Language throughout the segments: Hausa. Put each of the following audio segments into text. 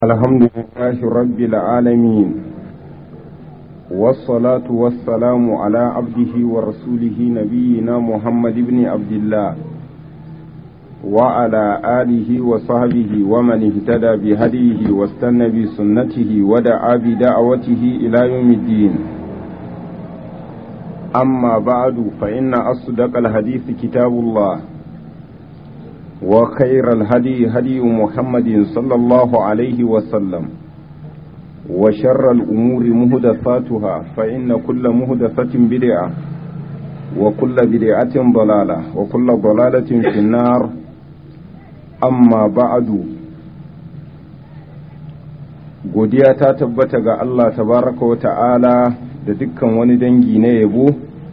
الحمد لله رب العالمين والصلاة والسلام على عبده ورسوله نبينا محمد بن عبد الله وعلى آله وصحبه ومن اهتدى بهديه واستنى بسنته ودعا بدعوته إلى يوم الدين. أما بعد فإن أصدق الحديث كتاب الله وخير الهدي هدي محمد صلى الله عليه وسلم وشر الأمور مهدثاتها فإن كل مهدثة بدعة وكل بدعة ضلالة وكل ضلالة في النار. أما بعد godiya ta tabbata ga Allah tabaraka wa ta'ala da dukkan wani dangi na yabo,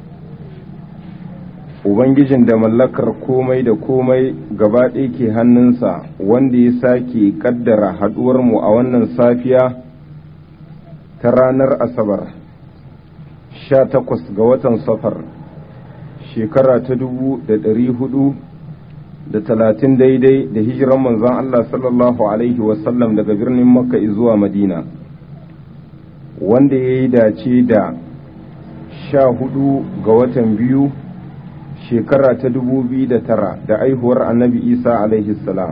Ubangijin da mallakar komai da komai gaba ɗaya ke hannunsa, wanda ya sake ƙaddara haɗuwarmu a wannan safiya ta ranar Asabar 18 ga watan Safar shekara ta 1430 daidai da hijiran manzon Allah sallallahu Alaihi wasallam daga birnin Makka zuwa Madina, wanda ya yi dace da 14 ga watan biyu shekara ta 2009 da aihuwar annabi Isa alaihi salam.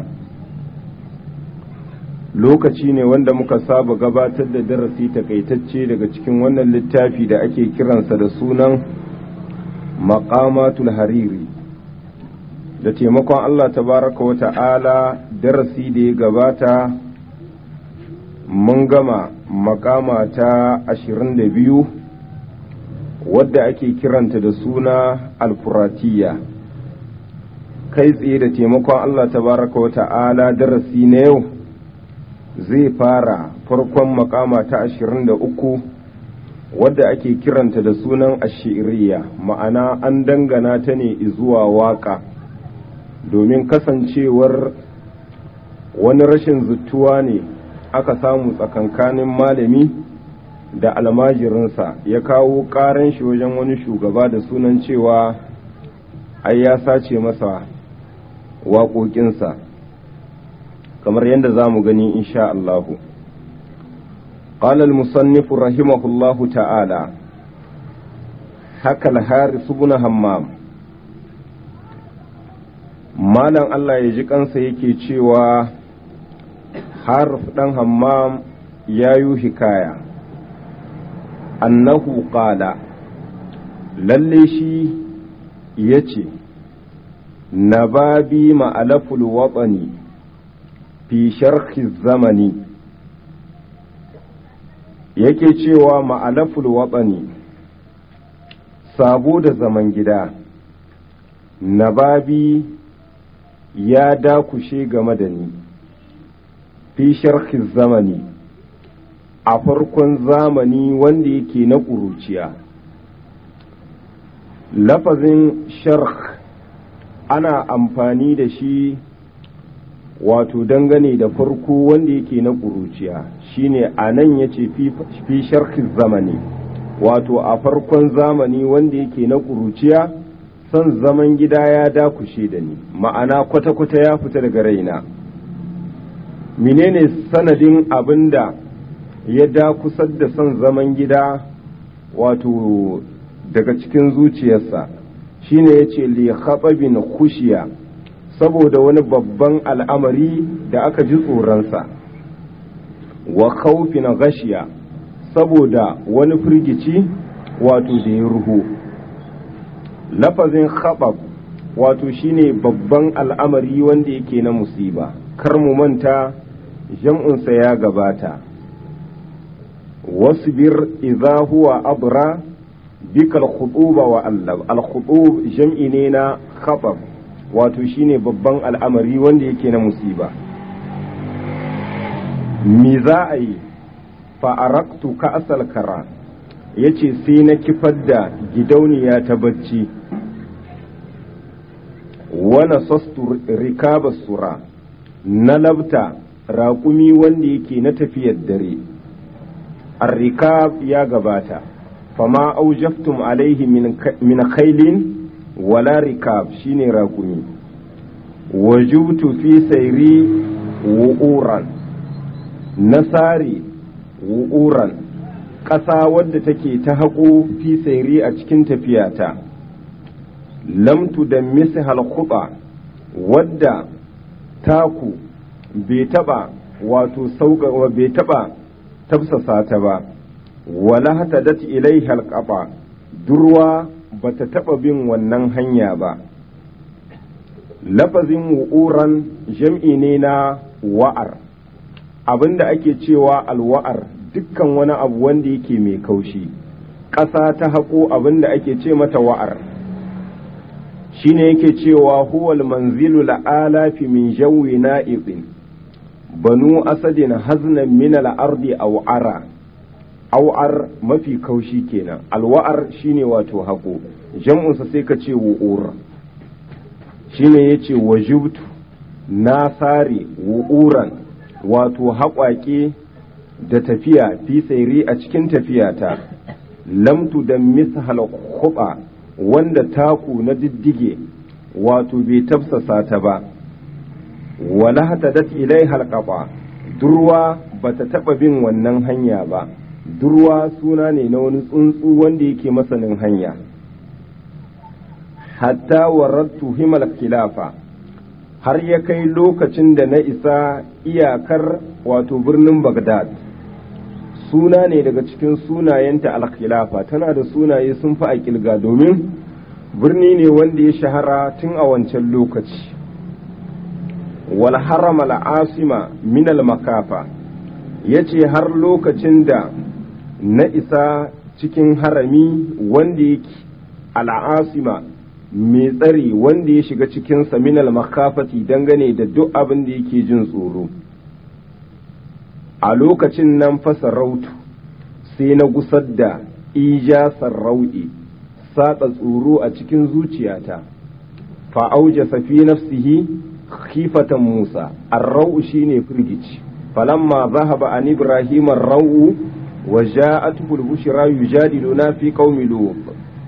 Lokaci ne wanda muka saba gabatar da darasi takaitacce daga cikin wannan littafi da ake kiransa da sunan Maqamatul Hariri. Da taimakon Allah tabaraka wa ta'ala, darasi da ya gabata mun gama makama ta 22 wadda ake kiranta da suna alfuratiya. Kai tsaye da taimakon Allah tabaraka wa ta'ala, darasi na yau zai fara farkon makama ta 23 wadda ake kiranta da sunan ashiriya, ma'ana an dangana ta ne zuwa waka domin kasancewar wani rashin zuttuwa ne aka samu tsakankanin malami da almajirinsa, ya kawo ƙaran shi wajen wani shugaba da sunan cewa ai ya sace masa waƙoƙinsa, kamar yadda za mu gani insha Allahu. قال المصنف رحمه الله تعالى: حكى الحارث بن همام. malam Allah ya ji kansa yake cewa Harith dan Hammam ya yi hikaya annahu qala, lalle shi yace nababi ma'alaful watani fi sharhi zamani, yake cewa ma'alaful watani sabo da zaman gida, nababi ya dakushe game da ni fi sharhi zamani a farkon zamani wanda yake na ƙuruciya. Lafazin sharh ana amfani da shi wato dangane da farko wanda yake na ƙuruciya, shine a nan ya ce fi sharhi zamani, wato a farkon zamani wanda yake na ƙuruciya. Son zaman gida ya dakushe da ni, ma'ana kwata-kwata ya fita daga raina. Menene sanadin abin da ya dakusar da son zaman gida wato daga cikin zuciyarsa? Shine ya ce li khatabin khushiya, saboda wani babban al'amari da aka ji tsoronsa, wa khawfin gashiya, saboda wani firgici wato da ya ruhu. Lafazin khabab wato shine babban al'amari wanda yake na musiba, kar mu manta jam'unsa ya gabata. wasbir idza huwa abra bikal khutuba wa allab. Al khutub jam'i ne na khabab, wato shine babban al'amari wanda yake na musiba. Me za a yi? fa araktu ka asal kara, yace sai na kifar da gidauniya ta bacci, wana sastu rikaba sura, na labta raƙumi wanda yake na tafiyar dare. Ar-rikab ya gabata, fama aujaftum alaihi min khailin wala rikab, shine raƙumi. wajubtu fi sayri wu'uran, na sare wu'uran ƙasa wadda take ta haƙo fi sairi a cikin tafiyata lamtu da misihal kuɓa wadda taku bai taɓa wato sauka bai taɓa tafsasa ta ba wala hatadat ilaiha alqaba durwa bata taɓa bin wannan hanya ba. Lafazin wu'uran jam'i ne na wa'ar, abinda ake cewa alwa'ar dukkan wani abu wanda yake mai kaushi, ƙasa ta haƙo abinda ake ce mata wa'ar. Shine yake cewa huwal manzilu la'alafi min jawi na'ibin banu asadin haznan min al'ardi aw'ara. Aw'ar mafi kaushi kenan, alwa'ar shine wato haƙo, jam'unsa sai ka ce wu'ur. Shine yace wajibtu na sare wu'uran wato haƙwaƙe da tafiya fi sairi a cikin tafiyata lamtu da mishal khuba wanda taku na diddige wato bai tafsasa ta ba wala hatadat ilaiha alqaba durwa bata taba bin wannan hanya ba. Durwa suna ne na wani tsuntsu wanda yake masanin hanya. Hatta warattu himal khilafa har ya kai lokacin da na isa iyakar wato birnin Baghdad. Suna ne daga cikin sunayenta al-khilafa, tana da sunaye sun fi a kilga domin birni ne wanda ya shahara tun a wancan lokaci. Wal haram al-asima min al-makafa yace har lokacin da na isa cikin harami wanda yake al-asima mai tsari wanda ya shiga cikin saminal makafati dangane da duk abin da yake jin tsoro. A lokacin nan fasa rautu sai na gusar da ijasar rau'i satsa tsoro a cikin zuciyata fa'auja safi nafsihi khifatan Musa ar-rau'u shine firgici falamma zahaba an Ibrahim ar-rau'u wa ja'atuhu al-bushra yujadiluna fi qaumi lut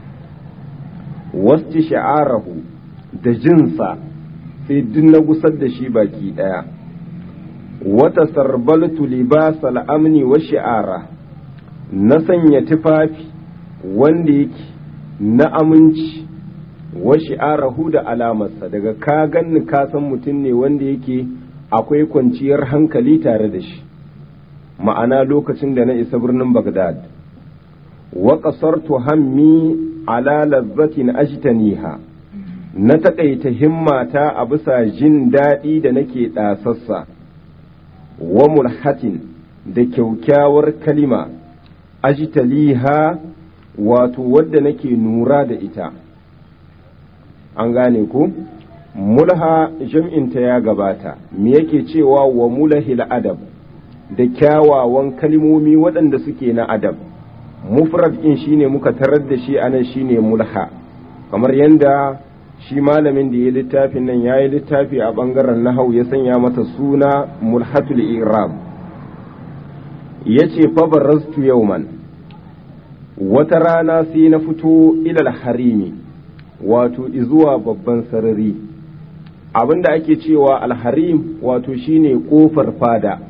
wasu sha'arahu da jinsa sai duk na gusar da shi baki ɗaya. Wata sarbaltu libasal amni wa shi'ara na sanya tufafi wanda yake na aminci wa shi'arahu da alamarsa daga ka ganni ka san mutum ne wanda yake akwai kwanciyar hankali tare da shi, ma'ana lokacin da na isa birnin Baghdad. Wa qasartu hammi ala lazzatin ajtaniha na taƙaita himmata a bisa jin daɗi da nake ɗasassa wa mulhatin da kyaukyawar kalima ajtaliha wato wadda nake nura da ita. An gane ku? Mulha jam'inta ya gabata, me yake cewa wa mulahil adab da kyawawan kalimomi waɗanda suke na adab. Mufrad ɗin shine muka tarar da shi anan shine mulha, kamar yadda shi malamin da ya littafin nan ya yi littafi a ɓangaren nahau ya sanya mata suna mulhatul irab. Ya ce fabaraztu yauman wata rana sai na fito ilal harimi wato izuwa babban sarari. Abinda ake cewa alharim wato shine kofar fada.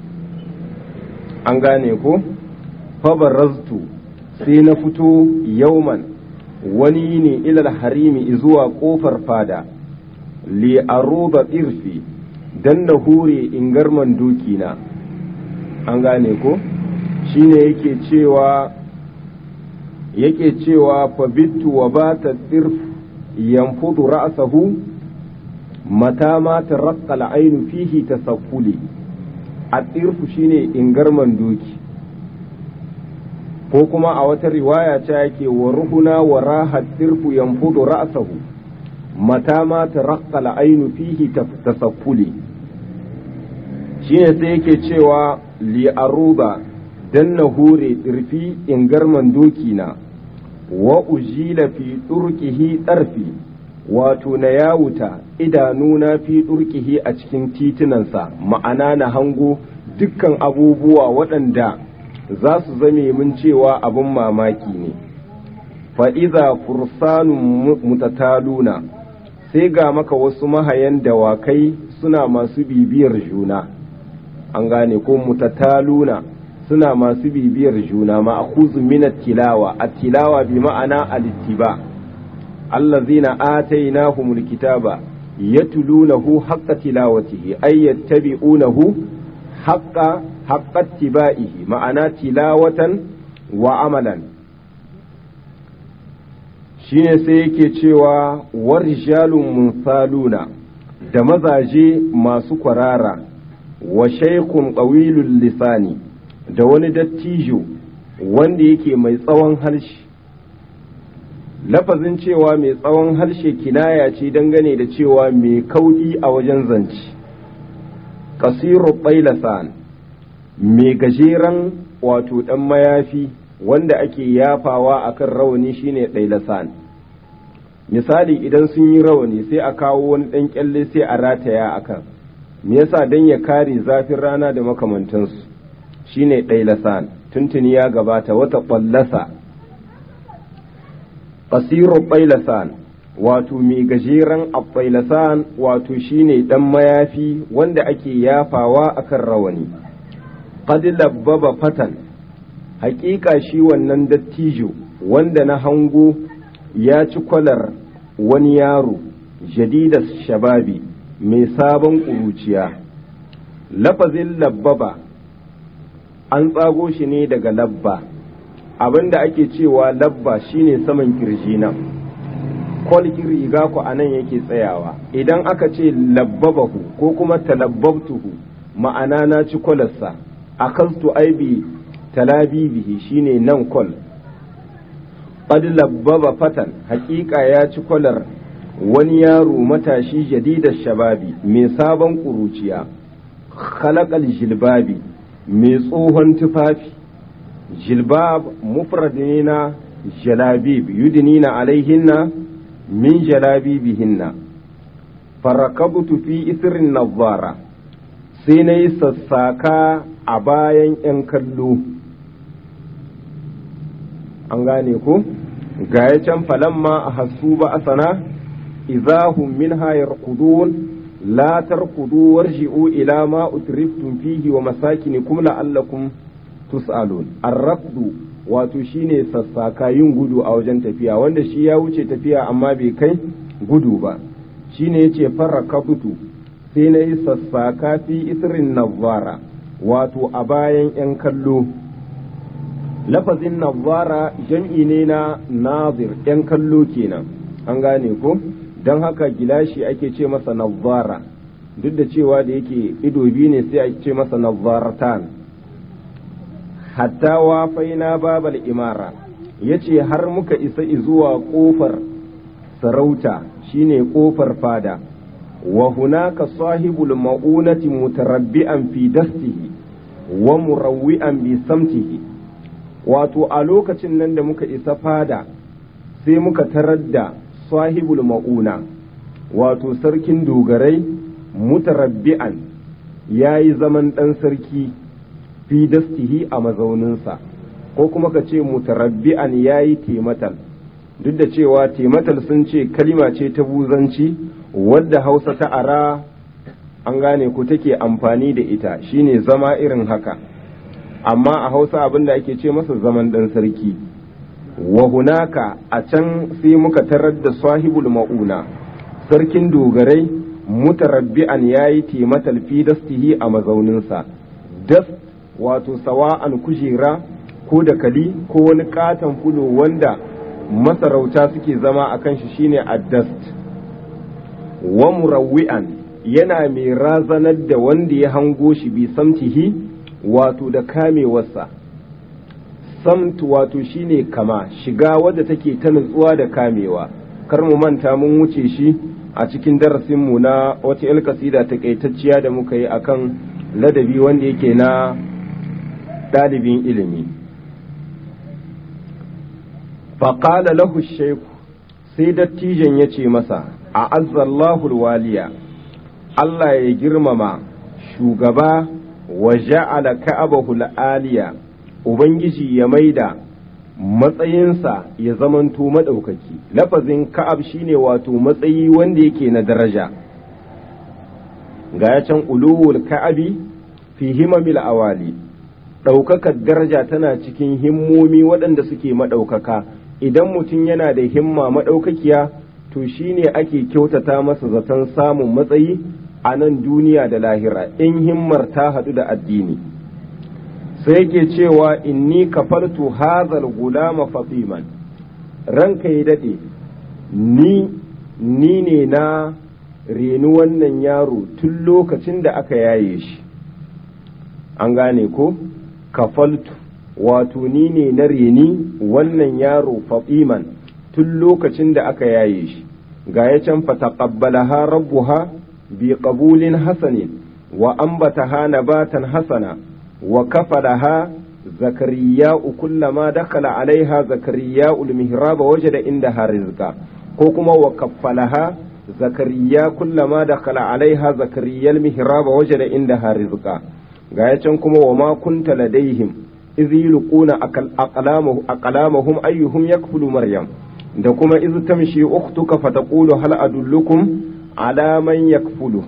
An gane ko? fabaraztu sai na fito yauman wani ne ilal harimi zuwa kofar fada li aruba irfi dan na hure ingarman dokina. An gane ko shine yake cewa fabittu wa bata irf yanfudu ra'sahu mata ma taraqqa al-ayn fihi tasaffuli. at-irfu shine ingarman doki, ko kuma a wata riwaya ta yake wa ruhuna wa rahat tirfu yanfudu ra'sahu mata ma taraqqa al-aynu fihi tasaffuli. Shine sai yake cewa li aruba dan na hure tirfi ingarman doki na wa ujila fi turqihi tarfi wato na yawuta idanuna fi turqihi a cikin titunansa, ma'ana na hango dukkan abubuwa waɗanda za su zame mun cewa abin mamaki ne. Fa'iza fursanun mutataluna sai ga maka wasu mahayan dawakai suna masu bibiyar juna. an gane ko mutataluna suna masu bibiyar juna ma'khuzun min at-tilawa at-tilawa bi ma'ana al-ittiba allazina atainahumul kitaba yatlunahu haqqa tilawatihi ay yattabi'unahu haqqa ittiba'ihi ma'ana tilawatan wa amalan. Shine sai yake cewa warjalun munsaluna da mazaje masu kwarara wa shaykhun qawilul lisani da wani dattijo wanda yake mai tsawon harshe. Lafazin cewa mai tsawon harshe kinaya ce dangane da cewa mai kauɗi a wajen zance. Qasiru bailasan mai gajeren wato ɗan mayafi wanda ake yafawa akan rawani shine ɗailasan. Misali idan sun yi rawani sai a kawo wani ɗan kyalle sai a rataya akan, me yasa dan ya kare zafin rana da makamantansu shine ɗailasan. Tuntuni ya gabata wata ƙwallasa. Qasiru ɗailasan wato mai gajeren ɗailasan wato shine ɗan mayafi wanda ake yafawa akan rawani. Qad labbaba fatan haƙiƙa shi wannan dattijo wanda na hango ya ci kwalar wani yaro jadidas shababi mai sabon ƙuruciya. Lafazin labbaba an tsago shi ne daga labba, abinda ake cewa labba shine saman kirji nan, kwalkin riga ku a nan yake tsayawa. Idan aka ce labbabahu ko kuma talabbabtuhu ma'ana na ci kwalarsa, akastu aibi talabibihi shine nan kwal. Qad labbaba fatan haƙiƙa ya ci kwalar wani yaro matashi jadidar shababi mai sabon ƙuruciya. Khalaqal jilbabi mai tsohon tufafi. Jilbab mufrad ne na jalabib yudnina alaihinna min jalabibihinna. Farakabtu fi isrin nazara sai na yi sassaka a bayan 'yan kallo. An gane ko ga ya can falamma a hasu ba a sana izahun min hayar kudun la tarkudu warji'u ila ma utriftum fihi wa masakinikum la'allakum tus'alun. Arrafdu wato shine sassaka yin gudu a wajen tafiya, wanda shi ya wuce tafiya amma bai kai gudu ba. Shine yace farakabutu sai na yi sassaka fi isrin nazara wato a bayan 'yan kallo. Lafazin nazara jam'i ne na nazir, 'yan kallo kenan, an gane ko? Don haka gilashi ake ce masa nazara, duk da cewa da yake ido biyu ne sai ake ce masa nazaratan. Hatta wafaina babal imara, ya ce har muka isa zuwa ƙofar sarauta shine ƙofar fada. Wa hunaka sahibul ma'unati mutarabbi'an fi dastihi wa murawwi'an bi samtihi. Wato a lokacin nan da muka isa fada sai muka tarar da sahibul ma'una wato sarkin dogarai mutarabbi'an ya yi zaman ɗan sarki fi dastihi a mazauninsa, ko kuma ka ce mutarabbi'an ya yi tematal, duk da cewa tematal sun ce kalima ce ta buzanci wadda hausa ta ara an gane ku take amfani da ita, shine zama irin haka, amma a hausa abin da ake ce masa zaman ɗan sarki. Wa hunaka a can sai muka tarar da sahibul ma'una sarkin dogarai mutarabbi'an yayi tematal fi dastihi a mazauninsa. Das wato sawa'an kujera ko dakali ko wani katon fulo wanda masarauta suke zama a kan shi shine addast. Wa murawwi'an yana mai razanar da wanda ya hango shi bi samtihi wato da kamewarsa. Samt wato shine kama, shiga wadda take ta nutsuwa da kamewa. Kar mu manta mun wuce shi a cikin darasinmu na wata yar kasida takaitacciya da muka yi akan ladabi wanda yake na ɗalibin ilimi. Faƙala lahu shaiku sai dattijan ya ce masa, a azzallahu waliya, Allah ya girmama shugaba wa ja'ala ka'abahu al'aliya, Ubangiji ya maida matsayinsa ya zamanto maɗaukaki. Lafazin ka'ab shine wato matsayi wanda yake na daraja. Ga ya can uluwul ka'abi fi himamil awali, ɗaukakar daraja tana cikin himmomi waɗanda suke maɗaukaka. Idan mutum yana da himma maɗaukakiya to shine ake kyautata masa zaton samun matsayi a nan duniya da lahira in himmar ta haɗu da addini. Sai yake cewa inni kafaltu hazal gulama fatiman, ranka ya daɗe ni ne na reni wannan yaro tun lokacin da aka yaye shi. An gane ko? Kafaltu wato ni ne na reni wannan yaro fatiman tun lokacin da aka yaye shi. Ga ya can fataqabbalaha rabbuha bi qabulin hasanin wa ambataha nabatan hasana wa kafalaha zakariya'u kullama dakhala alaiha zakariya'u al-mihraba wajada indaha rizqa, ko kuma wa kaffalaha zakariya kullama dakhala alaiha zakariya al-mihraba wajada indaha rizqa. Ga ya can kuma wa ma kunta ladaihim idh yulquna aqlamahum ayyuhum yakfulu maryam, da kuma iz tamshi ukhtuka fataqulu hal adullukum ala man yakfulu.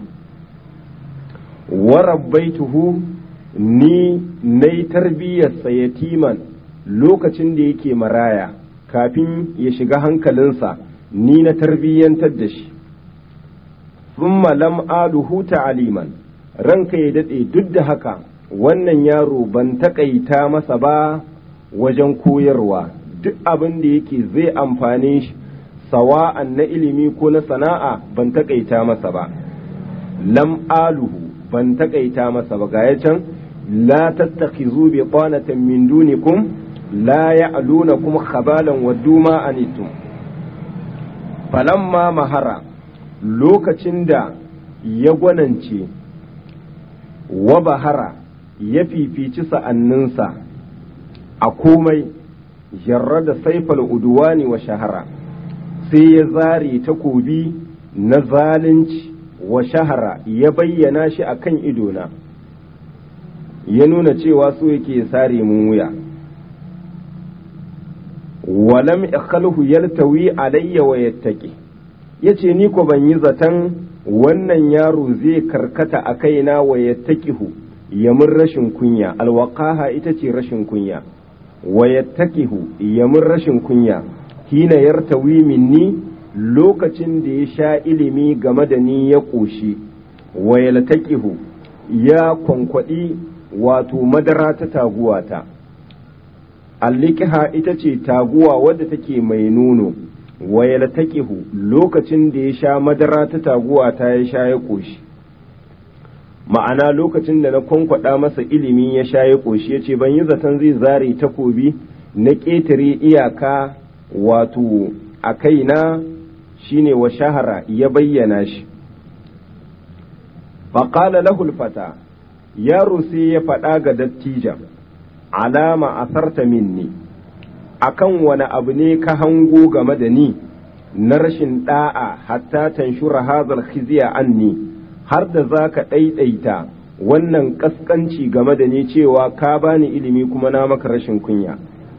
Wa rabbaituhu ni nai tarbiyyarsa yatiman lokacin da yake maraya, kafin ya shiga hankalinsa ni na tarbiyyantar da shi. Thumma lam aluhu ta'aliman, ranka ya daɗe duk da haka wannan yaro ban taƙaita masa ba wajen koyarwa, duk abin da yake zai amfane shi sawa'an na ilimi ko na sana'a ban taƙaita masa ba. Lam aluhu ban taƙaita masa ba. Ga ya can la tattakhizu bi qanatan min dunikum la ya'lunakum khabalan waddu ma anittum. Falamma mahara, lokacin da ya gwanance, wa bahara ya fifici sa'anninsa a komai, jarra da saifal uduwani wa shahara, sai ya zare takobi na zalunci wa shahara ya bayyana shi a kan idona, ya nuna cewa so yake sare mun wuya. Walam ikhalhu yaltawi alayya wa yattaqi, yace ni ko ban yi zaton wannan yaro zai karkata a kaina wa yattaqihu, ya mun rashin kunya. Alwaqaha ita ce rashin kunya, wa yattaqihu ya mun rashin kunya. Hina yartawi minni, lokacin da ya sha ilimi game da ni ya ƙoshi. Wa yaltaqihu ya kwankwadi wato madara ta taguwata. Alliqiha ita ce taguwa wadda take mai nono. Wa yaltaqihu lokacin da ya sha madara ta taguwa ta ya sha ya ƙoshi. Ma'ana lokacin da na kwankwada masa ilimi ya sha ya ƙoshi, yace ban yi zaton zai zare takobi na ƙetare iyaka wato a kaina, shine wa shahara ya bayyana shi. Faqala lahu al-fata, yaro sai ya faɗa ga dattijan, alama asarta minni, akan wani abu ne ka hango game da ni na rashin da'a hatta tanshura hazal khizya anni, har da za ka ɗaiɗaita wannan ƙasƙanci game da ni cewa ka bani ilimi kuma na maka rashin kunya.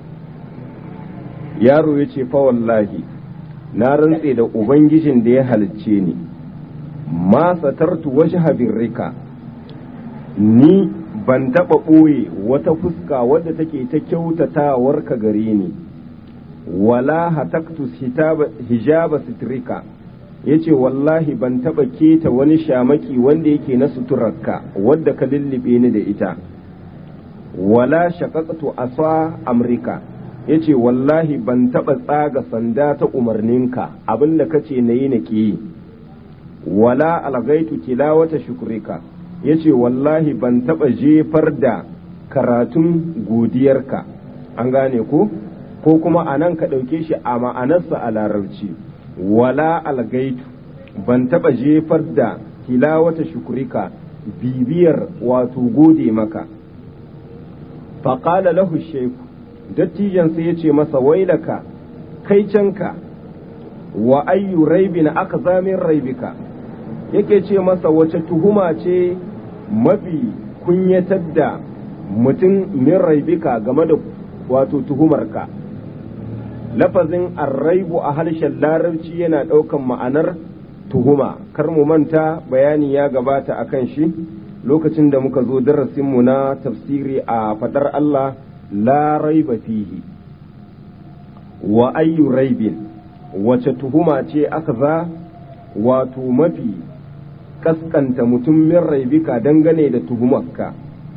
Yaro ya ce fa wallahi na rantse da ubangijin da ya halicce ni, ma satartu wajha birrika, ni ban taɓa ɓoye wata fuska wadda take ta kyautatawar ka gare ni, wala hataktu hijaba sitrika, yace wallahi ban taɓa keta wani shamaki wanda yake na suturarka wadda ka lullube ni da ita, wala shaqaqtu asa amrika, yace wallahi ban taɓa tsaga sanda ta umarninka abinda kace nayi nake yi, wala algaitu tilawata shukrika, yace wallahi ban taɓa jefar da karatun godiyarka. An gane ko kuma anan ka ɗauke shi a ma'anarsa a larabci, wala algaitu ban taɓa jefar da tilawata shukrika, bibiyar wato gode maka. Faƙala lahu sheku, dattijan sai ya ce masa wailaka, kai canka, wa ayyu raibin aka zamin raibika, yake ce masa wace tuhuma ce mafi kunyatar da mutum min raibika game da wato tuhumarka. Lafazin arraibu a harshen larabci yana ɗaukan ma'anar tuhuma, kar mu manta bayani ya gabata akan shi lokacin da muka zo darasinmu na tafsiri a fadar Allah la raiba fihi wa ayyu raibin, wace tuhuma ce aka za wato mafi kaskanta mutum min raibika dangane da tuhumarka.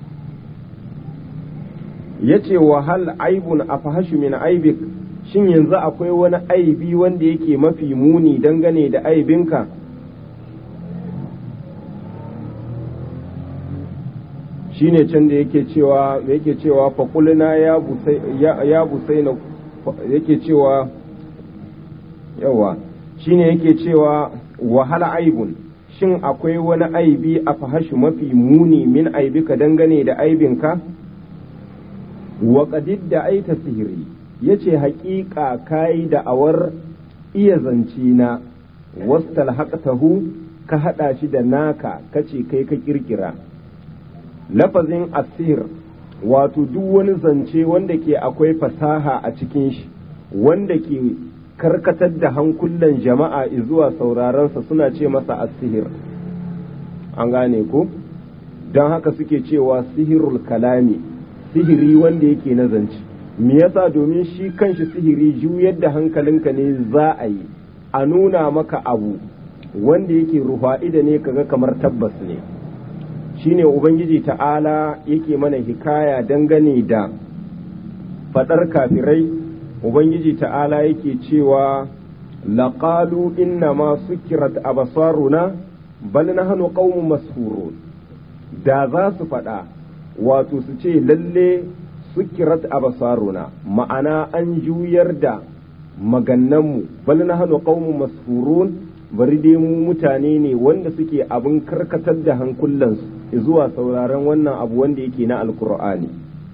yace wa hal aibun afahashu min aibik, shin yanzu akwai wani aibi wanda yake mafi muni dangane da aibinka? shine can da yake cewa faƙulina ya busaina yake cewa yawa shine yake cewa wahala aibun, shin akwai wani aibi a fahashu mafi muni min aibika dangane da aibinka? wa qadid da aita sihiri, yace haƙiƙa kai da awar iya zance na wastalhaqtahu, ka hada shi da naka kace kai ka kirkira. lafazin asir wato duk wani zance wanda ke akwai fasaha a cikin shi, wanda ke karkatar da hankulan jama'a zuwa saurarensa suna ce masa asihir. an gane ko? don haka suke cewa sihirul kalami, sihiri wanda yake na zance. me yasa? domin shi kanshi sihiri juyar da hankalinka ne za a yi, a nuna maka abu wanda yake ruha'ida ne kaga kamar tabbas ne. shine ubangiji ta'ala yake mana hikaya dangane da fadar kafirai. ubangiji ta'ala yake cewa laqalu inna ma sukirat absaruna bal nahnu qaumun mashurun. da za su fada wato su ce lalle sukirat absaruna, ma'ana an juyar da magannanmu, bal nahnu qaumun mashurun, bari dai mu mutane ne wanda suke abin karkatar da hankulansu zuwa sauraron wannan abu wanda yake na alkur'ani.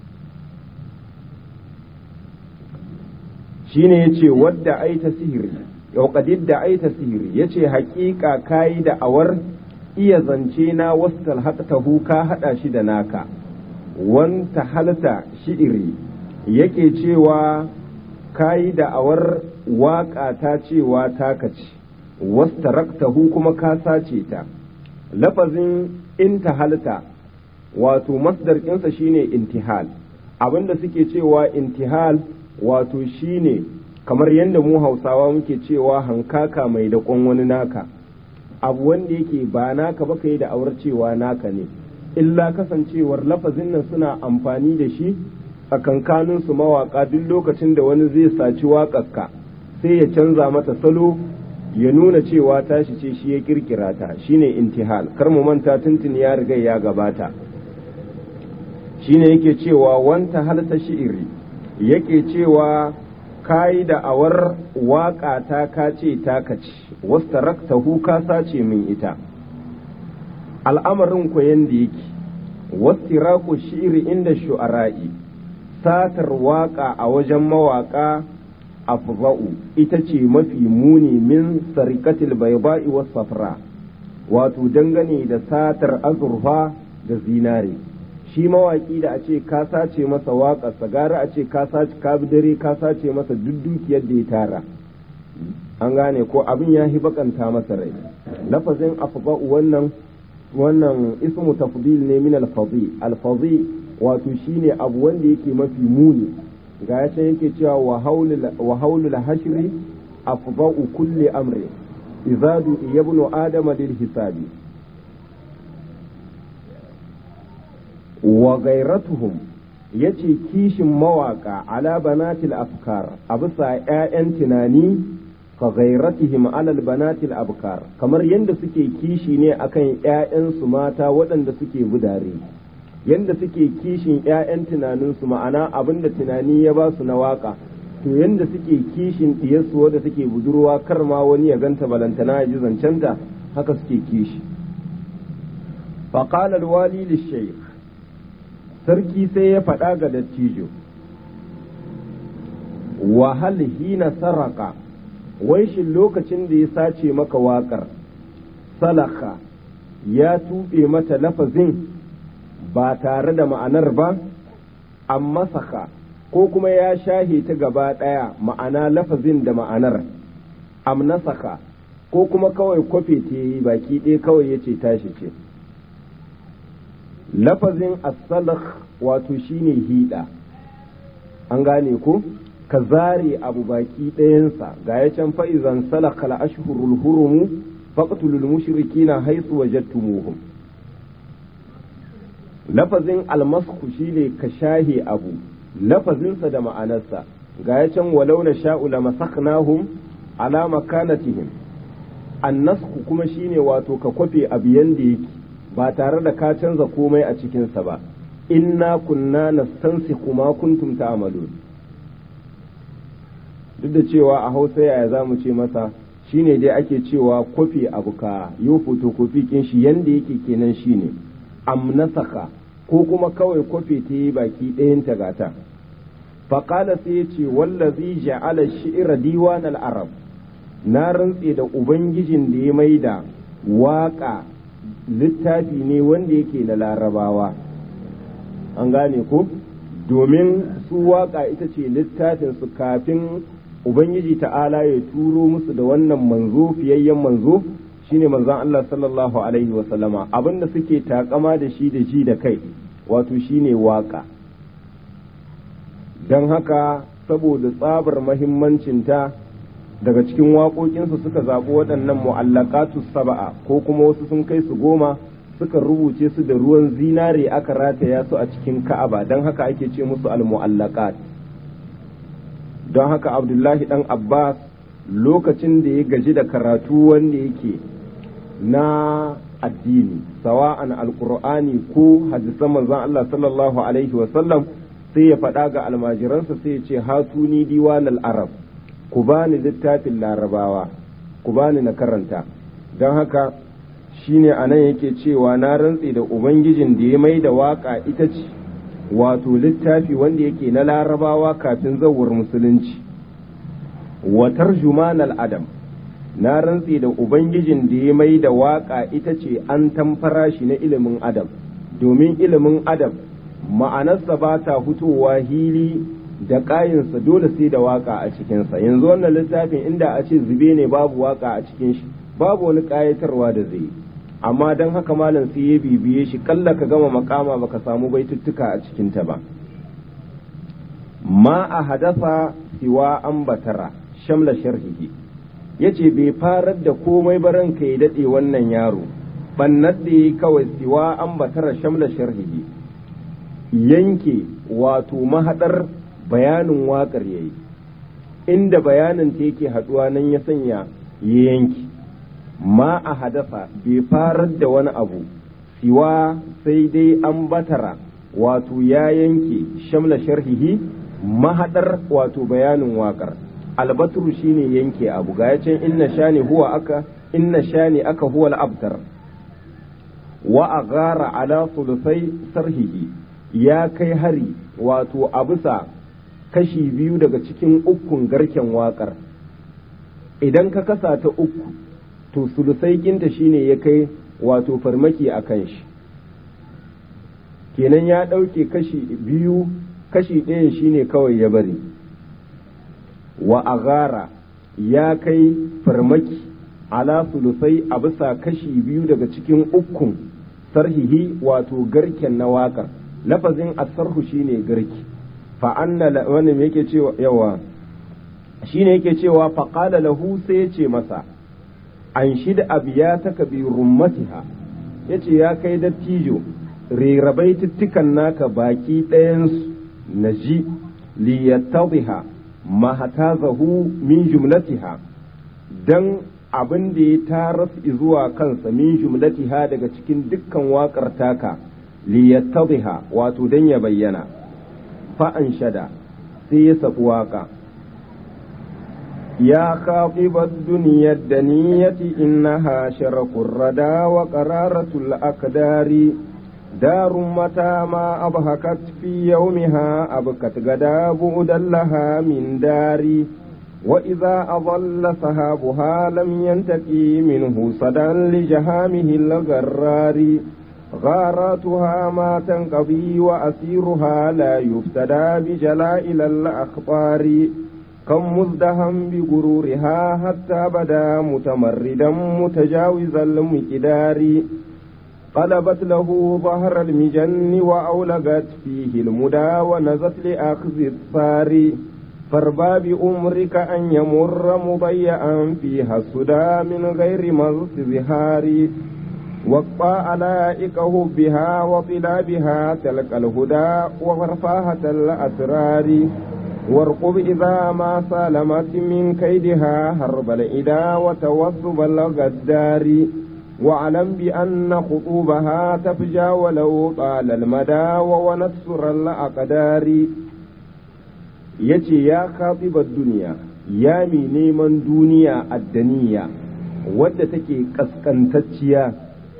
shine yace wadda aita sihiri, yau qadid da aita sihiri, yace haƙiƙa kai da awar iya zance na wastal haqtahu, ka hada shi da naka. wanta halta shi'iri, yake cewa kai da awar waƙa ta cewa taka ce, wastaraktahu kuma ka sace ta. lafazin intahalta wato masdar ɗinsa shine intihal. abinda suke cewa intihal wato shine kamar yadda mu Hausawa muke cewa hankaka mai daƙon wani naka, abu wanda yake ba naka ba kai da awar cewa naka ne, illa kasancewar lafazin nan suna amfani da shi tsakankanin su mawaka. duk lokacin da wani zai saci waƙarka sai ya canza mata salo ya nuna cewa tashi ce, shi ya kirkira ta. shine intihal. kar mu manta tuntun ya riga ya gabata. shine yake cewa wanta halta shi'iri, yake cewa kai da awar waƙa ta ka ce ta kaci, wastaraktahu ka sace min ita. al'amarin ku yanda yake, wastiraku shi'iri inda shu'ara'i, satar waƙa a wajen mawaƙa afza'u, ita ce mafi muni min sarikatil bayba'i was safra, wato dangane da satar azurfa da zinare. shi mawaki da a ce ka sace masa waƙarsa, gara a ce ka bi dare ka sace masa duk dukiyar da ya tara. an gane ko? abin ya bakanta masa rai. lafazin afza'u wannan ismu tafdil ne min al-fadhi. al-fadhi wato shine abu wanda yake mafi muni. ga ya yake cewa wa haulul hashri afda'u kulli amri izadu ibnu adama lil hisabi. wa gairatuhum, yace kishin mawaka ala banatil afkar, a bisa ƴaƴan tunani, ka gairatihim alal banatil abkar, kamar yadda suke kishi ne akan ƴaƴansu mata waɗanda suke budare, yadda suke kishin ƴaƴan tunaninsu, ma'ana abinda tunani ya ba su na waka, to yadda suke kishin diyarsu wadda suke budurwa, kar ma wani ya ganta balantana ya ji zancenta, haka suke kishi. faqala alwali lishaykh, sarki sai ya faɗa ga dattijo, wa hal hina saraka, wai shin lokacin da ya sace maka waƙar, salaka ya tuɓe mata lafazin ba tare da ma'anar ba, an masaka ko kuma ya shahe ta gaba ɗaya, ma'ana lafazin da ma'anar, am nasaka ko kuma kawai kwafe ta yi baki ɗaya kawai ya ce tashi ce. lafazin as-salakh wato shine hida, an gane ko ka zare abu baki ɗayansa, ga ya can fa'izan salakha al-ashhurul hurum faqtulul mushrikina haythu wajadtumuhum. lafazin almasku shine ka shahe abu, lafazinsa da ma'anarsa, ga ya can walau na sha'u la masaknahum ala makanatihim. annasku kuma shine wato ka kwafe abu yanda yake ba tare da ka canza komai a cikinsa ba. inna kunna nastansikhu ma kuntum ta'malun. duk da cewa a Hausa yaya zamu ce masa, shine dai ake cewa kwafe abu ka yi fotokofi kin shi yanda yake kenan shine amnasaka, ko kuma kawai kwafe ta yi baki ɗayan ta gata. faƙala sai ya ce wallazi ja'ala shi'ra diwan al-arab, na rantse da ubangijin da ya maida waƙa littafi ne wanda yake na larabawa, an gane ko, domin su waƙa ita ce littafin su kafin ubangiji ta'ala ya turo musu da wannan manzo, fiyayyen manzo shine manzon Allah sallallahu alaihi wa sallama. abinda suke takama da shi da ji da kai wato shine waka. don haka saboda tsabar mahimmancinta daga cikin waƙoƙinsu suka zaɓi waɗannan mu'allaqatus sab'a, ko kuma wasu sun kai su 10 suka rubuce su da ruwan zinare aka rataya su a cikin Ka'aba, don haka ake ce musu al-mu'allaqat. don haka Abdullahi dan Abbas lokacin da ya gaji da karatu wanda yake na addini, sawa'an alqur'ani ko hadisan manzon Allah sallallahu alaihi wa sallam, sai ya faɗa ga almajiransa sai ya ce hatuni diwanal arab, ku bani littafin larabawa, ku bani na karanta. don haka shine anan yake cewa na rantse da ubangijin da ya mai da waka ita ce wato littafi wanda yake na larabawa kafin zawar musulunci. wa tarjumanal adam, na rantse da ubangijin da ya mai da waka ita ce an tamfara shi na ilimin adam, domin ilimin adam ma'anarsa ba ta fitowa hili da ƙayinsa, dole sai da waka a cikinsa. yanzu wannan littafin inda a ce zube ne babu waka a cikin shi, babu wani ƙayatarwa da zai yi. amma don haka malam sai ya bibiye shi, kalla ka gama makama baka samu baituttuka a cikinta ba. ma a hadasa siwa an batara shamla sharhihi, yace bai farar da komai baran ka ya daɗe wannan yaro, bannar da yi kawai siwa an batara shamla sharhihi, yanke wato mahaɗar bayanin waƙar yayi, inda bayanin ta yake haɗuwa nan ya sanya ya yanke. ma a hadafa bai farar da wani abu siwa sai dai an batara wato ya yanke shamla sharhihi mahadar wato bayanin waƙar. albatru shine yanke abu, ga yacin inna shani aka huwa al-abtar. wa aghara ala sulusai sarhihi, ya kai hari wato a bisa kashi 2 daga cikin 3 garken waƙar. idan ka kasa ta 3 to sulusai kinta shine ya kai wato farmaki a kan shi, kenan ya ɗauke kashi 2, kashi 1 shine kawai ya bari. wa aghara ya kai farmaki ala sulusai a bisa kashi 2 daga cikin 3 sarhihi wato garken na waƙar. lafazin asarhu shine garki. fa anna wani me yake cewa yawa shine yake cewa fa qala lahu, sai ya ce masa an shida abiyataka bi rummatiha, yace ya kai dattijo rerabai tuttukan naka baki ɗayansu na ji liyattadhiha ma hatazahu min jumlatiha, dan abin da ya taras zuwa kansa min jumlatiha daga cikin dukkan waƙar taka, liyattadhiha wato dan ya bayyana. fa an shada sai ya sabu waƙa يا خاطب الدنيا الدنية إنها شرف الردى وقرارة الأقدار، دار متى ما أضحكت في يومها أبكت غدا بعدا لها من دار، وإذا أظل سحابها لم ينتقي منه صدى لجهامه الغرار، غاراتها ما تنقضي وأسيرها لا يفتدى بجلائل الأخطار، كم مزدهم بغرورها حتى بدا متمردا متجاوز المقدار، قلبت له ظهر المجن وأولغت فيه المدى ونزت لأخذ الثار فاربى بأمرك أن يمر مضيئا فيها السدى من غير مزهار واقطع علائكه بها وطلابها تلك الهدى ورفاهة الأسرار وارقب إذا ما سالمت من كيدها هرب الإدا وتوثب الغدار واعلم بأن خطوبها تفجى ولو طال المدى وونت سر الأقدار يتي يا خاطب الدنيا يا مي من دنيا الدنيا ودتك كسكنتتيا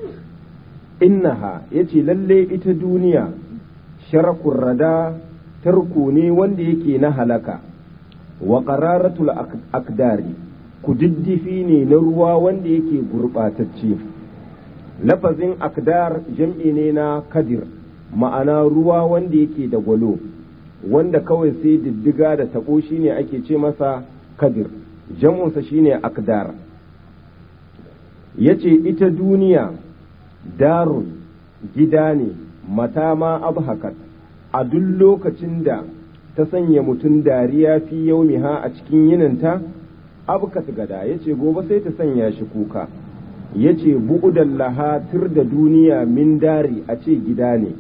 إنها يتي للي إت دنيا شرق الردى تركوني ونديكي نهلك وقرارة الأقدار kududdufi na ruwa wanda yake gurɓatacce. Lafazin akdar jam'i ne na kadir, ma'ana ruwa wanda yake da gwalo, wanda kawai sai diddiga da taɓo shi ne ake ce masa kadir, jam'unsa shi ne akdar. Ya ce ita duniya darun gida ne mata ma abhakat a duk lokacin da ta sanya mutum dariya fi yaumiha a cikin yininta abkat gada ya ce gobe sai ta sanya shi kuka ya ce bu'udan lahatir da duniya min dari a ce gida ne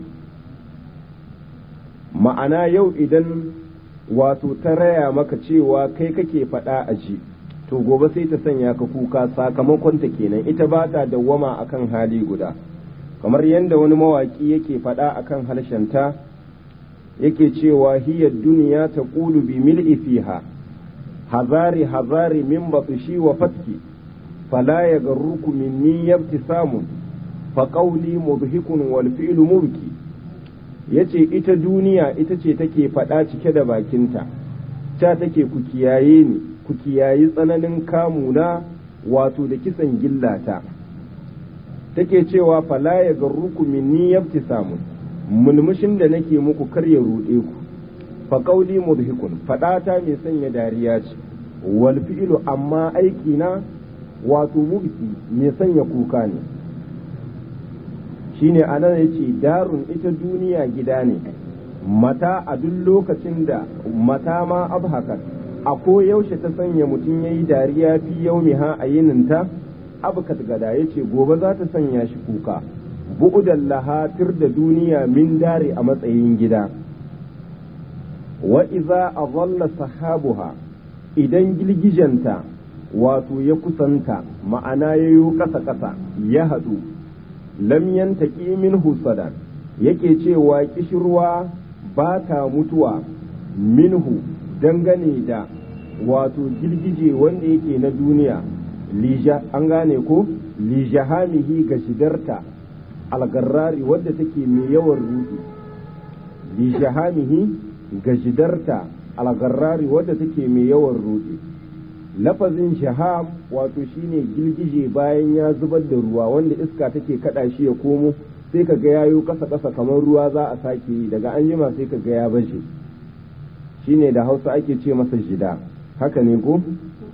ma'ana yau idan wato ta raya maka cewa kai kake faɗa a ji to gobe sai ta sanya ka kuka sakamakon ta kenan ita ba ta dawwama akan hali guda kamar yadda wani mawaki yake faɗa akan harshenta yake cewa hiya duniya ta ƙulu bi mil'i fiha hazari hazari min batshi wa fatki fala yagarruku minni yabtisamun fa qawli mudhikun wal fi'lu mubki yace ita duniya ita ce take faɗa cike da bakinta ta take ku kiyaye ni ku kiyayi tsananin kamuna wato da kisan gillata take cewa fala yagarruku minni yabtisamun mulmushin da nake muku kar ya ruɗe ku fa qawli mudhikun fadata mai sanya dariya ce wal fi'lu amma aiki na wato mubki mai sanya kuka ne shine anan yace darun ita duniya gida ne mata a duk lokacin da mata ma abhakat a ko yaushe ta sanya mutum yayi dariya fi yaumiha a yininta abkat gada yace gobe za ta sanya shi kuka bu'udan lahatir da duniya min dare a matsayin gida wa iza adalla sahabuha idan girgijanta wato ya kusanta ma'ana yayo kasa ya hadu lam yantaki minhu sadan yake cewa kishirwa ba ta mutuwa minhu dangane da wato girgije wanda yake na duniya lija an gane ko lijahamihi ga shidarta algarrari wadda take mai yawan rudi li shahamihi ga shidarta algarrari wadda take mai yawan rudi lafazin shaham wato shine girgije bayan ya zubar da ruwa wanda iska take kada shi ya komo sai ka ga yayo kasa kamar ruwa za a sake yi daga an jima sai ka ga ya baje shine da Hausa ake ce masa jida haka ne ko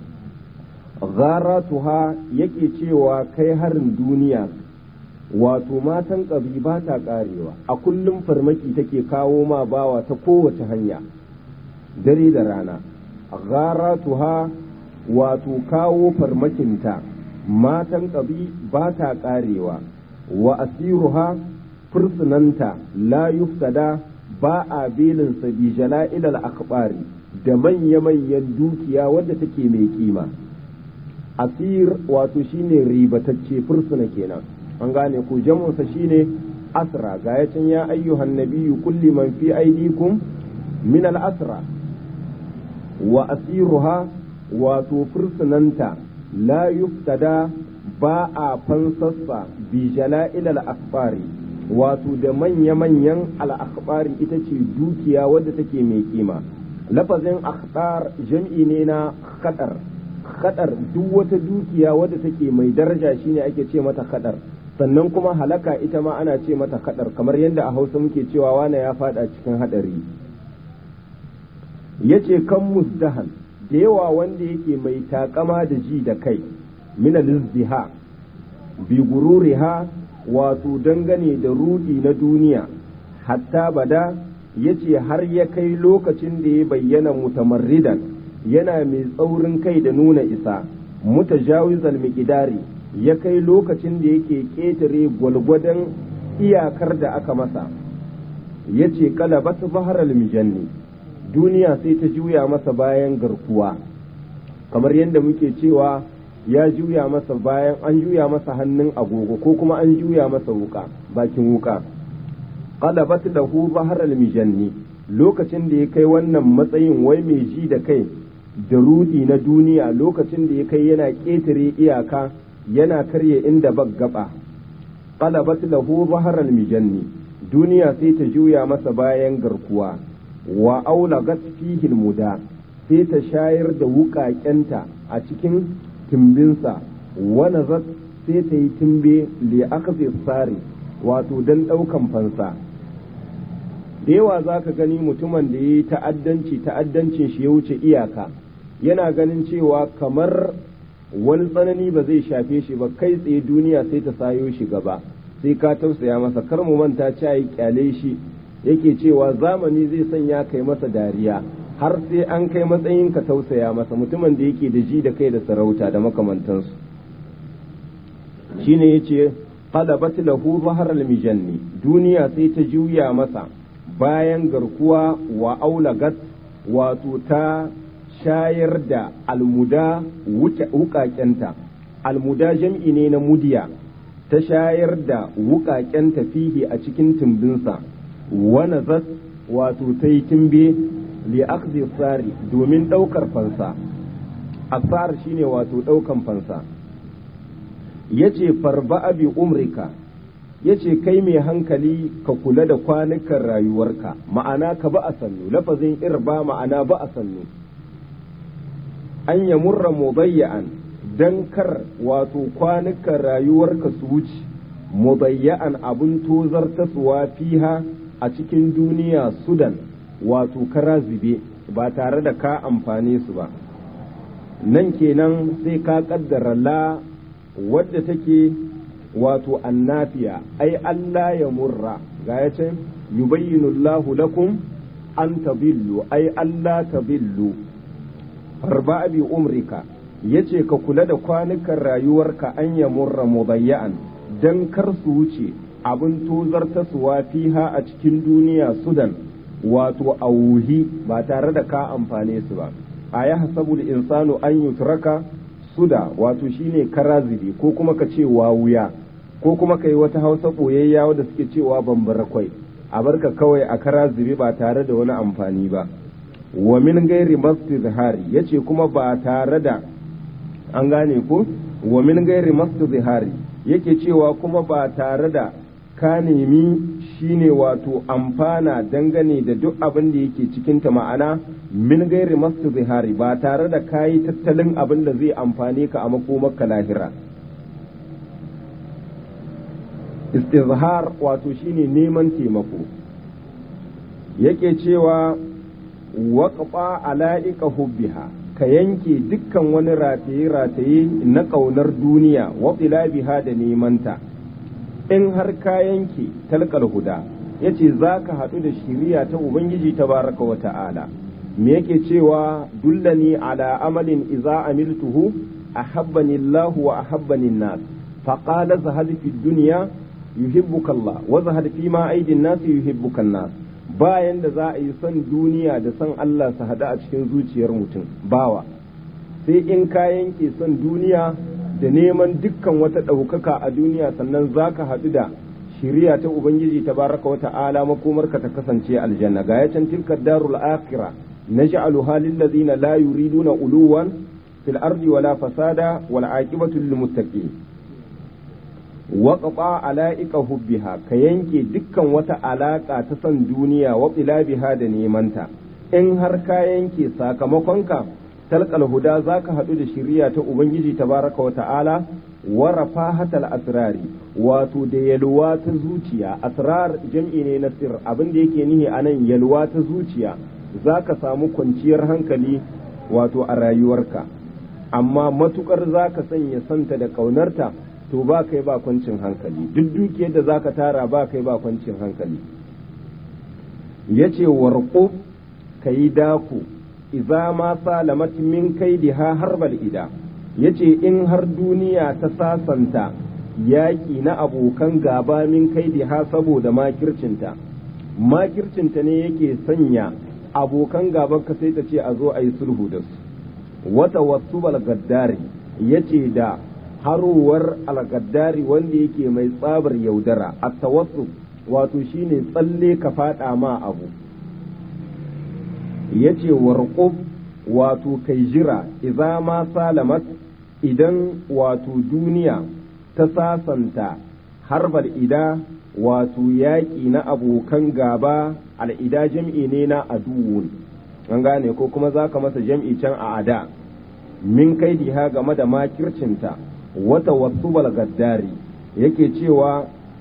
gharatuha yake cewa kai harin duniya wato matan ƙabi ba ta ƙarewa a kullum farmaki take kawo ma bawa ta kowace hanya dare da rana gharatuha wato kawo farmakinta matan ƙabi ba ta ƙarewa wa asiruha fursunanta la yuftada ba a belinsa bi jala'ilal akhbari da manya-manyan dukiya wadda take mai kima asir wato shine ribatacce fursuna kenan an gane ku jamunsa shine asra ga yacin ya ayyuhan nabiyyu kulli man fi aydikum min al asra wa asiruha wato fursunanta la yuftada ba a fansassa bi jala'il al akhbari wato da manya-manyan al akhbari ita ce dukiya wadda take mai kima lafazin akhbar jam'i ne na khadar duk wata dukiya wadda take mai daraja shine ake ce mata khadar sannan kuma halaka ita ma ana ce mata kadar kamar yadda a Hausa muke cewa wane ya fada cikin hadari yace kan musdahan da yawa wanda yake mai takama da ji da kai min al-izdiha bi gururiha wato dangane da rudi na duniya hatta bada yace har ya kai lokacin da ya bayyana mutamarridan yana mai tsaurin kai da nuna isa mutajawizal miqdari ya kai lokacin da yake ketare gwalgwadon iyakar da aka masa yace qalabat baharal mijanni duniya sai ta juya masa bayan garkuwa kamar yadda muke cewa ya juya masa bayan an juya masa hannun agogo ko kuma an juya masa wuka bakin wuka qalabat lahu baharal mijanni lokacin da ya kai wannan matsayin wai mai ji da kai da rudi na duniya lokacin da ya kai yana ƙetare iyaka yana karya inda baggaba qalabat lahu baharal mijanni duniya sai ta juya masa bayan garkuwa wa aulagat fihi muda sai ta shayar da wuƙaƙenta a cikin timbinsa wa nazat sai ta yi timbe li akhdhi sari wato dan ɗaukan fansa da yawa za ka gani mutumin da ya yi ta'addancin shi ya wuce iyaka yana ganin cewa kamar wani tsanani ba zai shafe shi ba kai tsaye duniya sai ta sayo shi gaba sai ka tausaya masa kar mu manta yi kyale shi yake cewa zamani zai sanya kai masa dariya har sai an kai matsayin ka tausaya masa mutumin da yake da ji da kai da sarauta da makamantansu shine yace qalabat lahu baharal mijanni duniya sai ta juya masa bayan garkuwa wa aulagat wato ta shayar da almuda wuƙaƙenta almuda jam'i ne na mudiya ta shayar da wuƙaƙenta fihi a cikin tumbinsa wana zat wato ta yi timbe li akhdhi sari domin ɗaukar fansa asar shine wato ɗaukan fansa yace farba bi umrika yace kai mai hankali ka kula da kwanukan rayuwarka ma'ana ka ba a sannu lafazin irba ma'ana ba a sannu an ya murra mubayya'an dan kar wato kwanukan rayuwarka su wuce mubayya'an abun tozar tasuwa fiha a cikin duniya sudan wato kara zube ba tare da ka amfane su ba nan kenan sai ka kaddara la wadda take wato annafiya ai Allah ya murra ga ya ce yubayyinu Allahu lakum an tabillu ai Allah tabillu farba bi umrika yace ka kula da kwanukan rayuwarka an ya murra mubayya'an dan kar su wuce abin tozar tasuwa fiha a cikin duniya sudan wato auhi ba tare da ka amfane su ba aya hasabul insanu an yutraka suda wato shine karazibi ko kuma ka ce wawuya ko kuma kai wata hausa boyayya wadda suke cewa bambara kwai a barka kawai a karazibi ba tare da wani amfani ba wa min gairi mastizhari yace kuma ba tare da an gane ko wa min gairi mastizhari yake cewa kuma ba tare da ka nemi shine wato amfana dangane da duk abin da yake cikinta ma'ana min gairi masu zihari ba tare da kayi tattalin abin da zai amfane ka a makomarka lahira istizhar wato shine neman taimako yake cewa waqfa ala'ika hubbiha ka yanke dukkan wani rataye-rataye na ƙaunar duniya wa biha da nemanta in har ka yanke talkal huda yace za ka haɗu da shiriya ta ubangiji tabaraka wa ta'ala me yake cewa dullani ala amalin iza amiltuhu ahabbani Allah wa ahabbani nas faqala zahad fi dunya yuhibbuka Allah wa zahad fi ma aidin nas yuhibbuka nas bayan da za a yi son duniya da son Allah su haɗu a cikin zuciyar mutum bawa sai in ka yanke son duniya da neman dukkan wata ɗaukaka a duniya sannan za ka haɗu da shiriya ta Ubangiji ta baraka wata ala makomarka ta kasance aljanna ga ya can tilka darul akhira naj'aluha lil ladzina la yuriduna uluwan fil ardi wala fasada wal aqibatu lil muttaqin wa qata alaika hubbiha ka yanke dukkan wata alaka ta san duniya wa biha da nemanta in har ka yanke sakamakonka talqal huda zaka hadu da shiriya ta ubangiji tabaraka wa ta'ala wa rafahatal asrari wato da yalwa ta zuciya asrar jam'i ne na sir abin da yake nihi anan yalwa ta zuciya zaka samu kwanciyar hankali wato a rayuwarka amma matukar zaka sanya santa da kaunarta to ba kai ba kwancin hankali, duk dukiyar da zaka tara ba kai ba kwancin hankali. Yace warqub kai daku idza ma salamat min kaidiha harbal ida, yace in har duniya ta sasanta yaƙi na abokan gaba min kaidiha saboda makircinta ne yake sanya abokan gaban ka sai ta ce a zo a yi sulhu da su. Wata wasu balgaddari yace da harowar algaddari wanda yake mai tsabar yaudara, a tawassu wato shine tsalle ka fada ma abu. Yace warqub wato kai jira idza ma salamat idan wato duniya ta sasanta harbar ida wato yaƙi na abokan gaba, al'ida jam'i ne na aduwun, an gane ko kuma za ka masa jam'i can a ada, min kaidiha game da makircinta. Wata wasu balgaddari yake cewa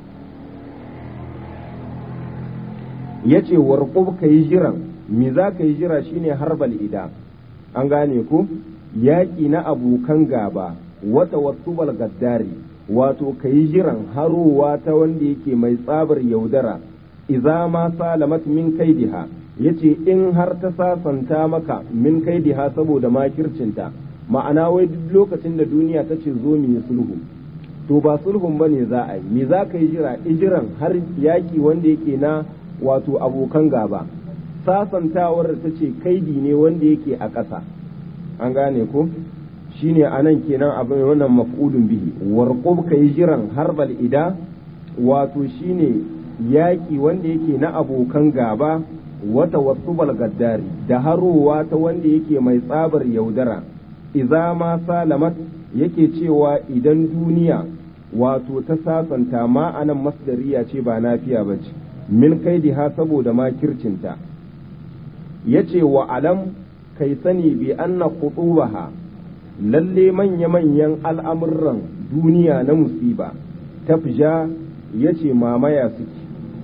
yace warqub ka yi jiran, me za ka yi jira shine harbal ida, an gane ku yaƙi na abokan gaba. Wata wasu balgaddari wato ka yi jiran harowa ta wanda yake mai tsabar yaudara, iza ma salamat min kaidiha, yace in har ta sasanta maka min kaidiha saboda makircinta, ma'ana wai duk lokacin da duniya ta ce zo mu yi sulhu, to ba sulhun ba ne za a yi, me za ka yi jira ijiran har yaƙi wanda yake na wato abokan gaba, sasantawar ta ce kaidi ne wanda yake a ƙasa, an gane ko shine anan kenan abin wannan maf'ulun bihi. Warqub kai jiran harbal ida wato shine yaƙi wanda yake na abokan gaba. Wata wasubal gaddari da harowa ta wanda yake mai tsabar yaudara, idza ma salamat yake cewa idan duniya wato ta sasanta, ma anan masdariya ce ba nafiya bace, min kaidiha saboda makircinta. Yace wa alam kai sani bi anna qutubaha lalle manya-manyan al'amuran duniya na musiba tafja yace mamaya suke,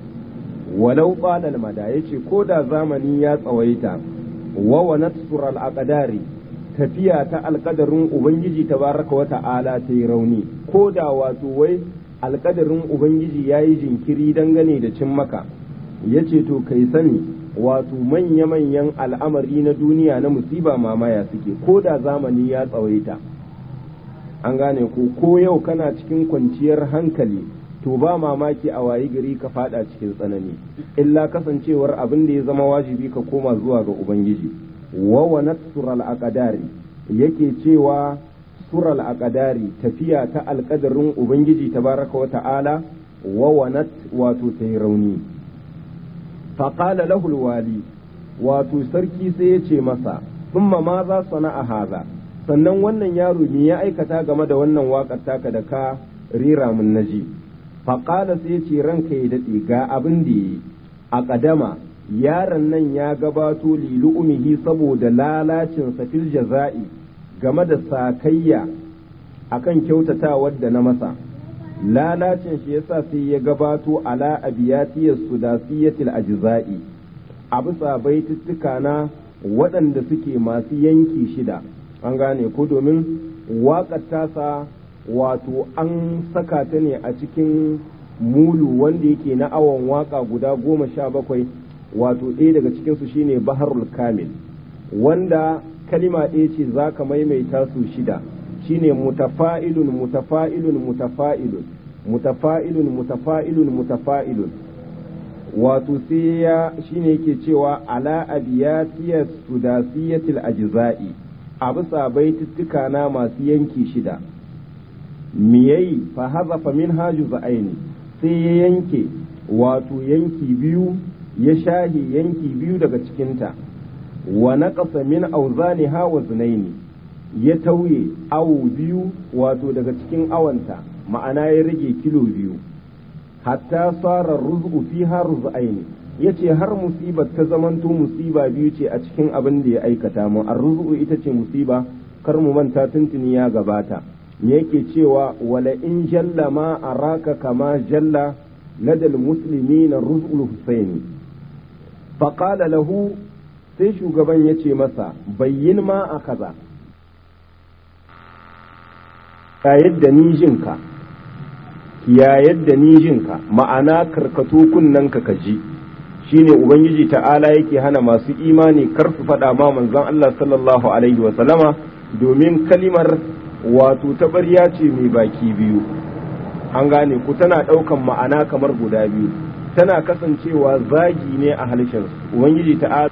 walau ƙalal mada yace ko da zamani ya tsawaita, wa natsural aqdari tafiya ta alƙadarin ubangiji tabaraka wa ta'ala ta yi rauni, ko da wato wai alƙadarin ubangiji ya yi jinkiri dangane da cin maka, yace to kai sani wato manya-manyan al'amari na duniya na musiba mamaya suke, ko da zamani ya tsawaita, an gane ko yau kana cikin kwanciyar hankali, to ba mamaki a wayi gari ka fada cikin tsanani, illa kasancewar abin da ya zama wajibi ka koma zuwa ga ubangiji. Wawanat sural aqdari yake cewa sural aqdari tafiya ta alƙadarin ubangiji tabaraka wa ta'ala, wawanat wato ta yi rauni. faƙala lahul wali wato sarki sai ya ce masa, thumma ma za sana'a haza, sannan wannan yaro ne ya aikata game da wannan waƙar taka da ka rira mun naji. faƙala sai ya ce ranka ya daɗe ga abin da yi a ƙadama, yaron nan ya gabato lilu'umihi saboda lalacin fil jaza'i game da sakayya akan kyautatawar da na masa, lalacin shi yasa sai ya gabato ala abiyatiyas sudasiyatil ajza'i, a bisa baituttuka na waɗanda suke masu yanki shida, an gane ko domin waƙar tasa wato an saka ta ne a cikin mulu wanda yake na awon waƙa guda 17, wato ɗaya daga cikinsu shine baharul kamil, wanda kalima ɗaya ce za ka maimaita su shida, shine mutafa'ilun mutafa'ilun mutafa'ilun mutafa'ilun mutafa'ilun mutafa'ilun, wato sai ya shine yake cewa ala abiyatiyas sudasiyatil ajza'i, a bisa baituttuka na masu yanki shida. Miyayi fa hazafa min hajuza aini, sai ya yanke wato yanki biyu, ya shahi yanki biyu daga cikinta. Wa naqasa min auzaniha wa zunaini, ya tauye awu biyu wato daga cikin awanta, ma'ana ya rage kilo biyu. Hatta sara ruzu fiha ruzu'aini, yace har musibar ta zamanto musiba biyu ce a cikin abin da ya aikata mu. Ar-ruzu ita ce musiba, kar mu manta tuntuni ya gabata. Yake cewa wala in jalla ma araka kama jalla ladal muslimina ruzul husaini, faqala lahu, sai shugaban ya ce masa bayyin ma a kaza, ka yadda ni jinka kiyayar da ni jinka ma'ana karkato kunnanka ka ji shine ubangiji ta'ala yake hana masu imani kar su faɗa ma manzon Allah sallallahu alaihi wa sallama domin kalimar wato taɓarya ce mai baki biyu an gane ku tana ɗaukan ma'ana kamar guda biyu tana kasancewa zagi ne a harshen ubangiji ta'ala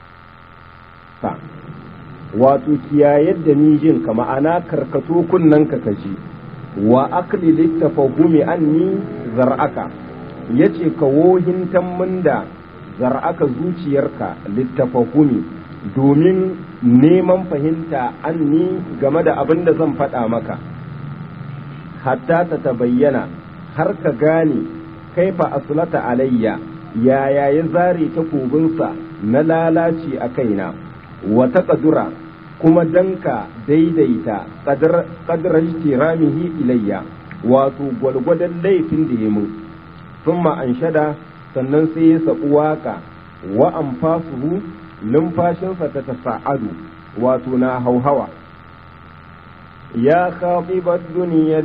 wato kiyayar da ni jinka ma'ana karkato kunnanka ka ji wa akli littafahumi anni zar'aka yace ka wohintan mun da zar'aka zuciyarka littafahumi domin neman fahimta anni game da abin da zan faɗa maka hatta ta tabayyana har ka gane kaifa aslata alayya yaya ya zare takobinsa na lalaci a kaina wa taqdura kuma danka daidaita qadrar tiramihi ilayya wato gwalgwadon laifin da ya mun thumma anshada sannan sai ya sabu waka wa anfasuhu numfashinsa ta tasa'adu wato na hauhawa ya khatibat duniyar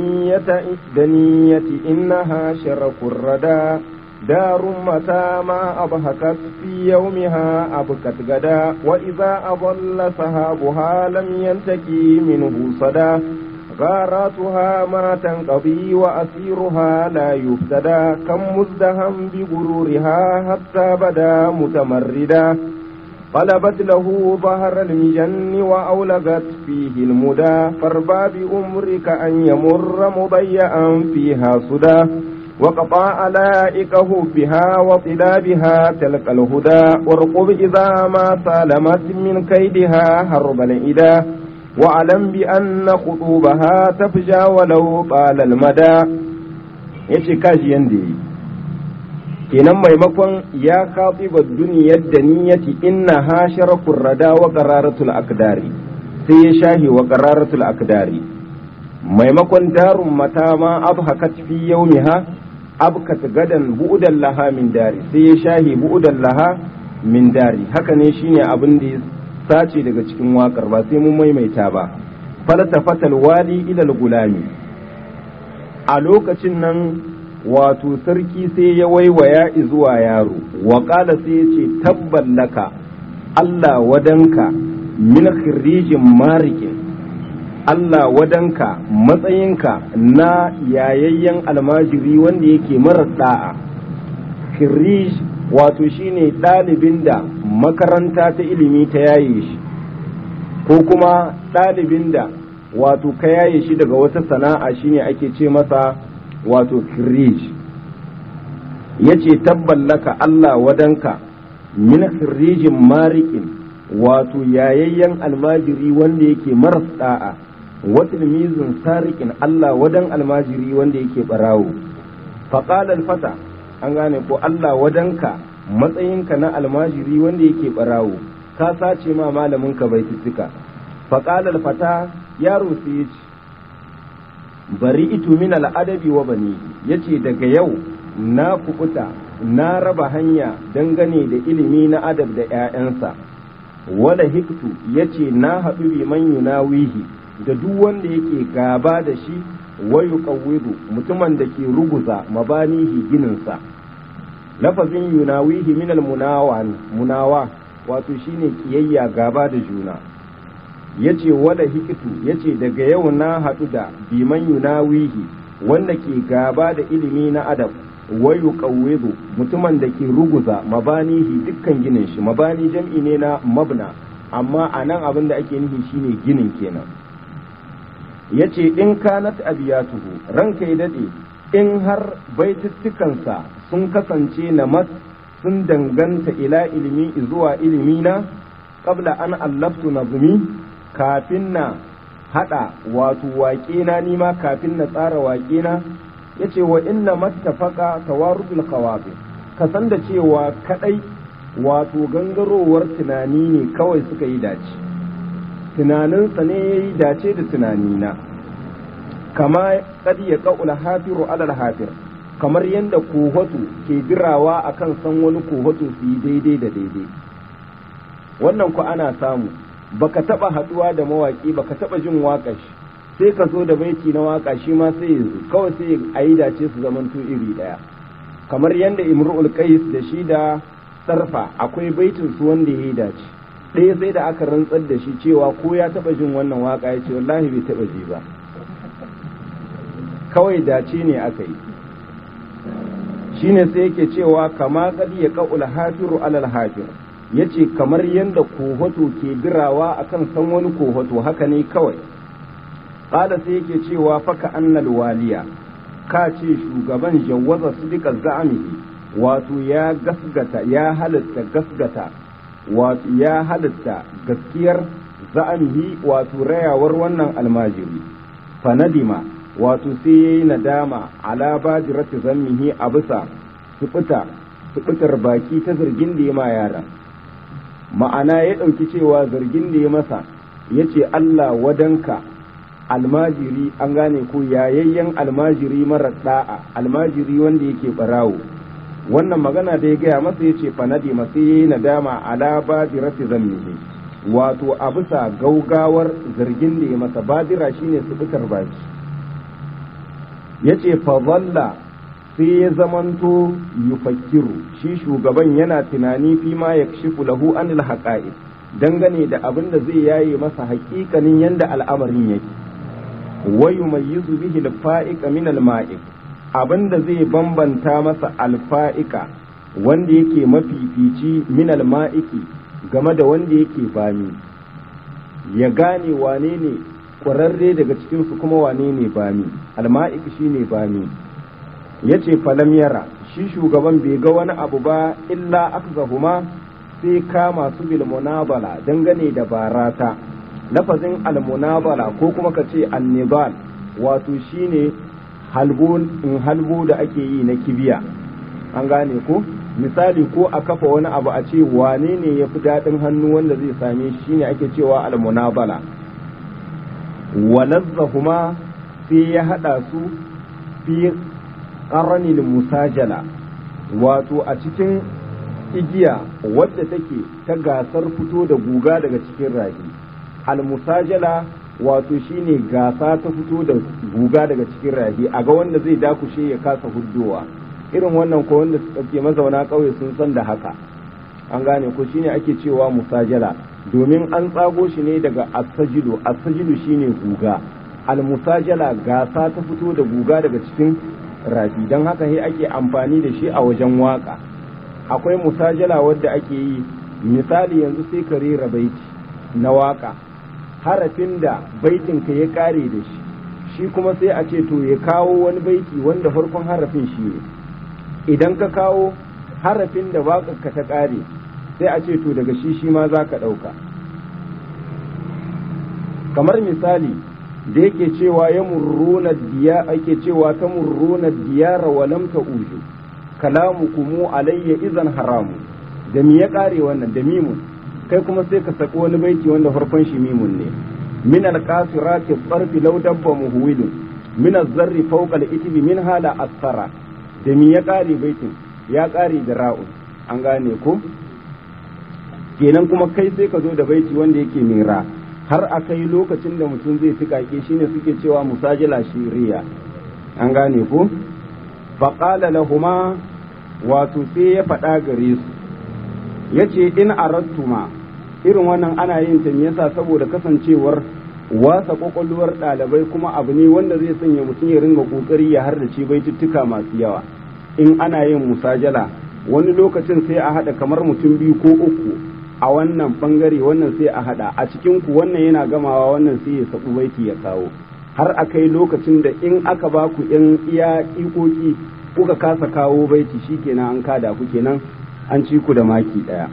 daniyati innaha sharakur rada دار متى ما أبهكت في يومها أبكت غدا وإذا أضل سهابها لم ينتكي منه صدى غاراتها ما تنقضي وأسيرها لا يفتدى كم مزدهم بغرورها حتى بدا متمردا قلبت له ظهر المجن وأولغت فيه المدى فاربى بأمرك أن يمر مضيئا فيها صدى وقطع علائقه بها وطلابها تلك الهدى وارقب إذا ما سالمت من كيدها هرب الإدا واعلم بأن خطوبها تفجى ولو طال المدى yace kaji yanda yi kenan maimakon ya khatiba duniyar da niyyati inna ha sharakur rada wa qararatul aqdari sai ya shahi wa qararatul aqdari maimakon darun mata ma abhakat fi yawmiha abkat gadan bu'udan laha min dari sai ya shahi bu'udan laha min dari haka ne shine abin da ya sace daga cikin wakar ba sai mun maimaita ba falata fatal wali ila gulami a lokacin nan wato sarki sai ya waiwaya zuwa yaro wa qala sai ya ce tabballaka Allah wadanka min khirrijin marikin Allah wadanka matsayinka na yayayyen almajiri wanda yake marar da'a khirij wato shine ɗalibin da makaranta ta ilimi ta yaye shi ko kuma ɗalibin da wato ka yaye shi daga wata sana'a shine ake ce masa wato khirij yace tabballaka Allah wadanka min khirrijin marikin wato yayayyen almajiri wanda yake maras da'a watilmizin sarikin Allah wadan almajiri wanda yake barawo faqala alfata an gane ko Allah wadanka matsayinka na almajiri wanda yake barawo ka sace ma malamin ka baitittuka faqala alfata yaro sai yace bari itu min al'adabi wa bani yace daga yau na kubuta na raba hanya dangane da ilimi na adab da 'ya'yansa wala hiktu yace na haɗu liman yunawihi da duk wanda yake gaba da shi wayu qawwidu mutumin da ke ruguza mabanihi gininsa lafazin yunawihi min munawa wato shine kiyayya gaba da juna yace wala hikitu yace daga yau na haɗu da biman yunawihi wanda ke gaba da ilimi na adab wayu qawwidu mutumin da ke ruguza mabanihi dukkan ginin shi mabani jam'i ne na mabna amma anan abin da ake nufi shine ginin kenan yace in kanat abiyatuhu ranka ya dade in har baituttukansa sun kasance na mat sun danganta ila ilimi zuwa ilimi na qabla an allaftu nazmi kafin na hada wato waƙe na nima kafin na tsara waƙe na yace wa inna mattafaqa tawarudul khawafir kasan da cewa kadai wato gangarowar tunani ne kawai suka yi dace tunaninsa ne ya yi dace da tunanina kama kad ya ƙa'ula hafiru alal hafir kamar yadda kohoto ke dirawa akan san wani kohoto su yi daidai da daidai wannan ku ana samu baka taba haduwa da mawaki baka taba jin waƙar shi sai ka zo da baiti na waka shi ma sai kawai sai a yi dace su zamanto iri daya kamar yadda imru'ul qais da shi da sarfa akwai baitin su wanda ya yi dace ɗaya sai da aka rantsar da shi cewa ko ya taba jin wannan waka ya ce wallahi bai taba ji ba kawai dace ne aka yi shine sai yake cewa kama qad yaqul hafiru alal hafir yace kamar yanda kohoto ke birawa akan san wani kohoto haka ne kawai qala sai yake cewa faka annal waliya ka ce shugaban jawaza sidika za'amihi wato ya gasgata ya halatta gasgata wato ya halatta gaskiyar za'amihi wato rayawar wannan almajiri fanadima wato sai yayi nadama ala badirati zammihi a bisa subutar baki ta zargin da ya ma yara ma'ana ya ɗauki cewa zargin da ya masa ya ce Allah wadanka almajiri an gane ko yayayyen almajiri mara da'a almajiri wanda yake barawo wannan magana da ya gaya masa ya ce fanadi masu yi nadama ala badirati zammihi wato a bisa gaugawar zargin da ya masa badira shine subutar baki ya ce fadalla sai ya zamanto yufakkiru shi shugaban yana tunani fi ma ya kashifu lahu anil haqa'iq dangane da abin da zai yaye masa haƙiƙanin yanda al'amarin yake wa yumayyizu bihi al-fa'iqa min al-ma'iq abin da zai bambanta masa al-fa'iqa wanda yake mafifici min al-ma'iqi game da wanda yake bani ya gane wane ne ƙwararre daga cikinsu kuma wane ne bani al-ma'iq shine bani yace falam yara shi shugaban bai ga wani abu ba illa akzahuma sai kama su bil munabala dangane da barata lafazin al munabala ko kuma ka ce annibal wato shine halbu da ake yi na kibiya an gane ko misali ko a kafa wani abu a ce wane ne ya fi daɗin hannu wanda zai same shi shine ake cewa al munabala walazzahuma sai ya hada su fi ƙaranil musajala wato a cikin igiya wadda take ta gasar fito da guga daga cikin rafi almusajala wato shine gasa ta fito da guga daga cikin rafi a ga wanda zai dakushe ya kasa huddowa irin wannan ko wanda suke mazauna ƙauye sun san da haka an gane ko shine ake cewa musajala domin an tsago shi ne daga asajilu shine guga almusajala gasa ta fito da guga daga cikin rafi don haka sai ake amfani da shi a wajen waka akwai musajala wadda ake yi misali yanzu sai ka rera baiti na waka harafin da baitin ka ya kare da shi shi kuma sai a ce to ya kawo wani baiti wanda farkon harafin shi ne idan ka kawo harafin da wakar ka ta kare sai a ce to daga shi ma za ka ɗauka kamar misali da yake cewa ya murruna diya ake cewa ta murruna diyara wa lam ta'uju kalamukum alayya idan haramu da mi ya kare wannan da mimun kai kuma sai ka sako wani baiti wanda farkon shi mimun ne min alqasirati farfi law dabba muhwilun min az-zarri fawqa al-itbi min hala asfara da mi ya kare baitin ya kare da ra'un an gane ko kenan kuma kai sai ka zo da baiti wanda yake mira har a kai lokacin da mutum zai tukake shine suke cewa musajila shiriya an gane ko faqala lahuma wato sai ya faɗa gare su yace in arattuma irin wannan ana yin ta me yasa saboda kasancewar wasa kokolluwar ɗalibai kuma abu ne wanda zai sanya mutum ya ringa kokari ya hardace baituttuka masu yawa in ana yin musajala wani lokacin sai a haɗa kamar mutum biyu ko uku a wannan bangare wannan sai a hada a cikin ku wannan yana gamawa wannan sai ya sabu baiti ya kawo har a kai lokacin da in aka ba ku yan iya ikoki kuka kasa kawo baiti shikenan an kada ku kenan an ci ku da maki daya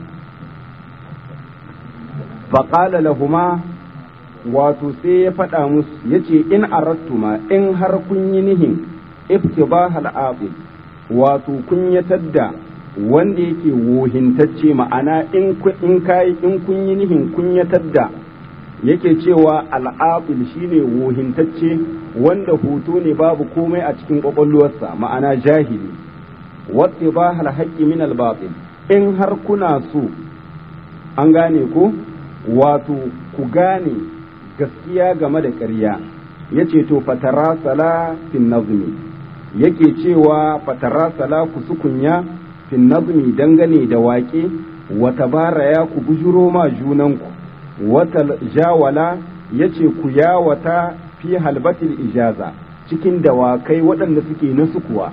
faqala lahuma wato sai ya faɗa musu yace in arattuma in har kun yi nihin iftibahal aqil wato kun yatadda wanda yake wohintacce ma'ana in kun yi nihin kunyatar da yake cewa al'aqil shine wohintacce wanda hoto ne babu komai a cikin kwakwalwarsa ma'ana jahili wata ba haqqi min al-batil in har kuna so an gane ko wato ku gane gaskiya game da ƙarya yace to fatarasala fin nazmi yake cewa fatarasala ku sukunya fin nazmi dangane da waƙe wata baraya ku bujuro ma junanku wata jawala yace ku yawata fi halbatil ijaza cikin dawakai waɗanda suke na sukuwa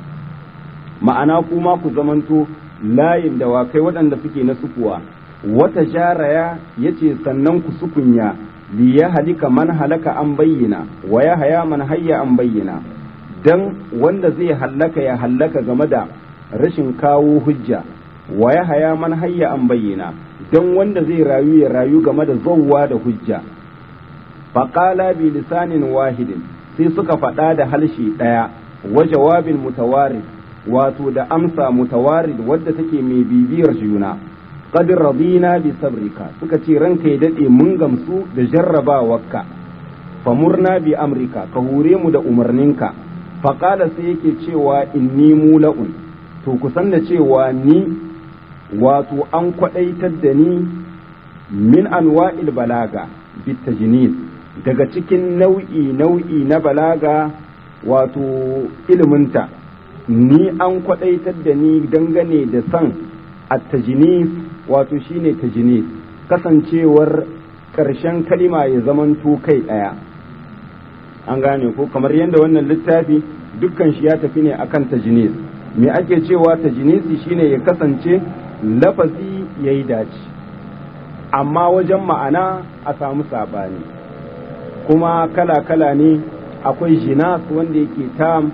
ma'ana kuma ku zamanto layin dawakai waɗanda suke na sukuwa wata jaraya yace sannan ku sukunya li ya halika man halaka an bayyana wa ya haya man hayya an bayyana dan wanda zai hallaka ya hallaka game da rashin kawo hujja wa ya haya man hayya an bayyana dan wanda zai rayu ya rayu game da zawwa da hujja faqala bi lisanin wahidin sai suka faɗa da halshi ɗaya wa jawabin mutawarid wato da amsa mutawarid wadda take mai bibiyar juna qad radina bi sabrika suka ce ranka ya dade mun gamsu da jarrabawarka famurna bi amrika ka hure mu da umarninka faqala sai yake cewa inni mula'un to kusan da cewa ni wato an kwadaitar da ni min anwa'il balaga bitajnis daga cikin nau'i na balaga wato iliminta ni an kwadaitar da ni dangane da san at-tajnis wato shine tajnis kasancewar ƙarshen kalima ya zamanto kai ɗaya an gane ko kamar yadda wannan littafi dukkan shi ya tafi ne akan tajnis me ake cewa tajnisi shine ya kasance lafazi yayi dace amma wajen ma'ana a samu sabani kuma kala-kala ne akwai jinas wanda yake tam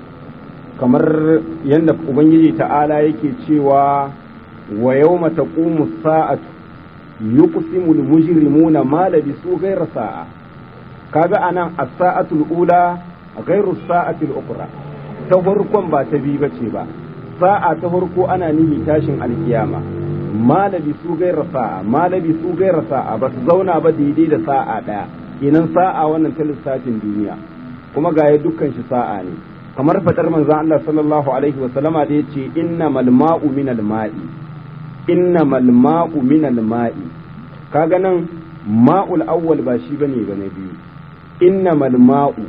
kamar yadda ubangiji ta'ala yake cewa wa yawma taqumu as-sa'atu yuqsimu al-mujrimuna ma labisu ghayra sa'a kaga anan as-sa'atu al-ula ghayru as-sa'ati al-ukhra ta farkon ba ta bi bace ba sa'a ta farko ana nihi tashin alkiyama ma labisu ghayra sa'a ma labisu ghayra sa'a ba su zauna ba daidai da sa'a daya kenan sa'a wannan ta lissafin duniya kuma ga dukkan shi sa'a ne kamar fatar manzon Allah sallallahu alaihi wa sallama da yace innamal ma'u minal ma'i innamal ma'u minal ma'i kaga nan ma'ul awwal ba shi bane ba na biyu innamal ma'u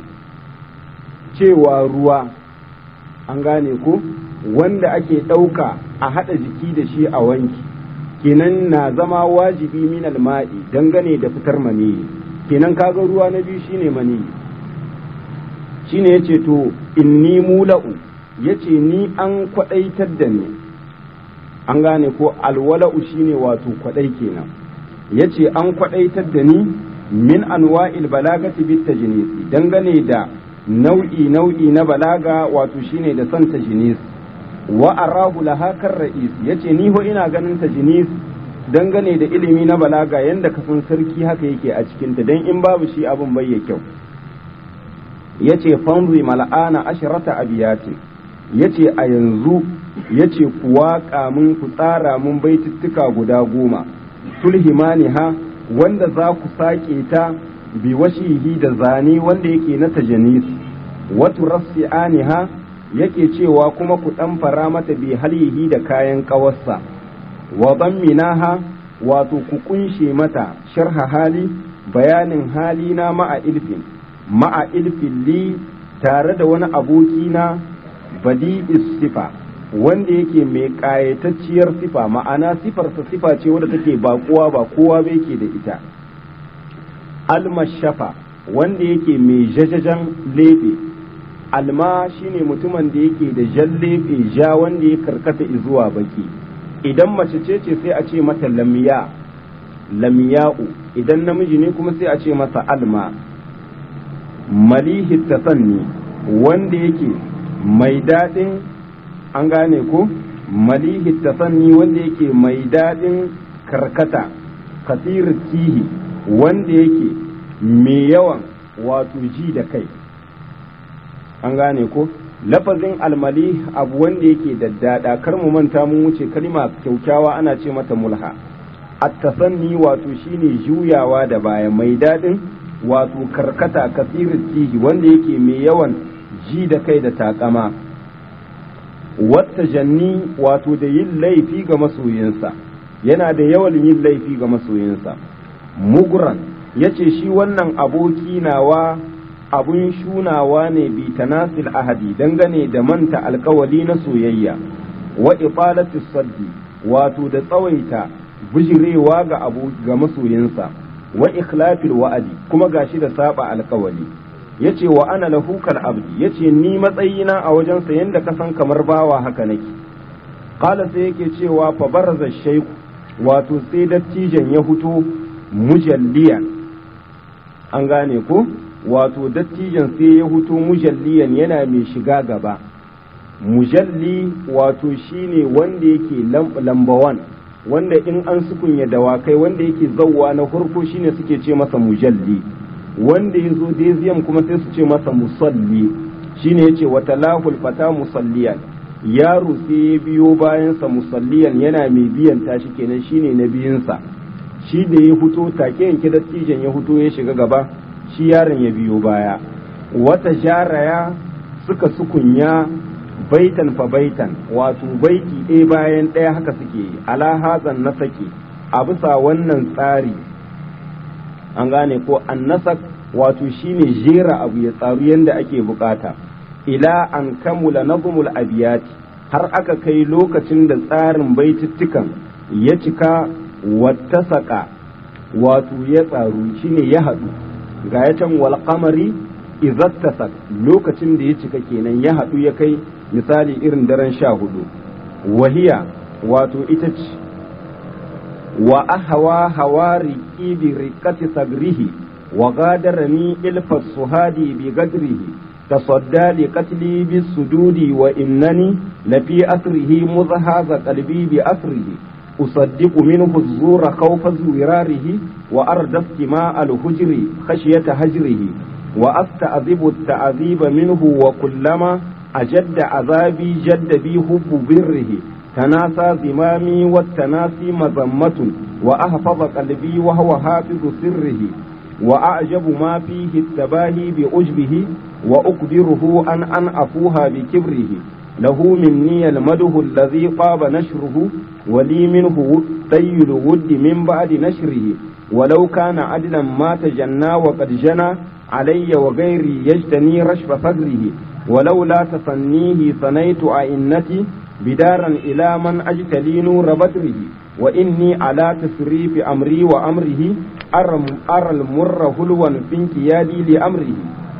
cewa ruwa an gane ko wanda ake ɗauka a haɗa jiki da shi a wanki kenan na zama wajibi minal ma'i dangane da fitar maniyi kenan kaga ruwa na biyu shine maniyi shine yace to inni mula'u yace ni an kwadaitar da ni an gane ko alwala'u shine wato kwadai kenan yace an kwadaitar da ni min anwa'il balagati bit tajnis dangane da nau'i na balaga wato shine da san tajnis wa arahu laha kar ra'is yace ni ho ina ganin tajnis dangane da ilimi na balaga yanda ka san sarki haka yake a cikin ta dan in babu shi abun bai kyau yace fanzi mal'ana ashrata abiyatin yace a yanzu yace ku waƙa mun ku tsara mun baitittuka guda 10 tulhimani ha wanda za ku sake ta bi washihi da zane wanda yake na tajanis watu rassi'aniha yake cewa kuma ku dan fara mata bi halihi da kayan kawarsa wa damminaha wato ku kunshe mata sharha hali bayanin hali na ma'a ilfin li tare da wani aboki na badi sifa wanda yake mai ƙayatacciyar sifa ma'ana sifarsa sifa ce wadda take ba kowa bai ke da ita almashafa wanda yake mai jajajan lefe alma shine mutumin da yake da jan lefe ja wanda ya karkata zuwa baki idan mace ce sai a ce mata lamiya'u idan namiji ne kuma sai a ce masa alma malihi tasanni wanda yake mai daɗin an gane ko malihi tasanni wanda yake mai daɗin karkata kasirin tihi wanda yake mai yawan wato ji da kai an gane ko lafazin almali abu wanda yake daddada kar mu manta mun wuce kalma kyaukyawa ana ce mata mulha at-tasanni wato shine juyawa da baya mai daɗin wato karkata kasirin tihi wanda yake mai yawan ji da kai da takama wata janni wato da yin laifi ga masoyinsa yana da yawan yin laifi ga masoyinsa mugran yace shi wannan aboki nawa abun shunawa ne bi tanasil ahadi dangane da manta alkawali na soyayya wa ifalati saddi wato da tsawaita bijirewa ga masoyinsa wa ikhlafil wa'adi kuma gashi da saba alkawali yace wa ana lahu kal abdi yace ni matsayina a wajensa yanda ka san kamar bawa haka nake qala sai yake cewa fa baraza shaykh wato sai dattijan ya fito mujalliyan an gane ko wato dattijan sai ya fito mujalliyan yana mai shiga gaba mujalli wato shine wanda yake lamba 1 wanda in an sukunya dawakai wanda yake zawwa na farko shine suke ce masa mujalli wanda ya zo deziyam kuma sai su ce masa musalli shine yace watalahul fata musalliyan yaro sai ya biyo bayansa musalliyan yana mai biyan tashi kenan shine na biyinsa shi da ya fito take yanke dattijan ya fito ya shiga gaba shi yaron ya biyo baya wata jaraya suka sukunya baitan fa baitan wato baiti ɗaya bayan ɗaya haka suke ala hazan nasaki a bisa wannan tsari an gane ko annasak wato shine jera abu ya tsaru yanda ake bukata ila an kamula nazmul abiyati har aka kai lokacin da tsarin baitittukan ya cika wattasaka wato ya tsaru shine ya haɗu ga ya can wal qamari izattasak lokacin da ya cika kenan ya haɗu ya kai misali irin daren 14 wahiya wato ita ce wa ahwa hawari bi riqati sagrihi wa gadarani ilfa suhadi bi gadrihi tasadda li qatli bis sududi wa innani lafi asrihi muzhaza qalbi bi asrihi usaddiqu minhu az-zura khawfa zwirarihi wa arda istima' al-hujri khashyata hajrihi wa asta'dhibu at-ta'dhiba minhu wa kullama ajadda azabi jadda bi hubbu birrihi تناسى زمامي والتناسي مذمة وأحفظ قلبي وهو حافظ سره وأعجب ما فيه التباهي بأجبه وأكبره أن أفوها بكبره له مني المده الذي طاب نشره ولي منه طي الود من بعد نشره ولو كان عدلا ما تجنى وقد جنى علي وغيري يجتني رشف صدره ولولا تصنيه ثنيت أئنتي بدارا إلى من أجتلي نور بدره وإني على تسريف أمري وأمره أرى المر هلوا في انقيادي لأمره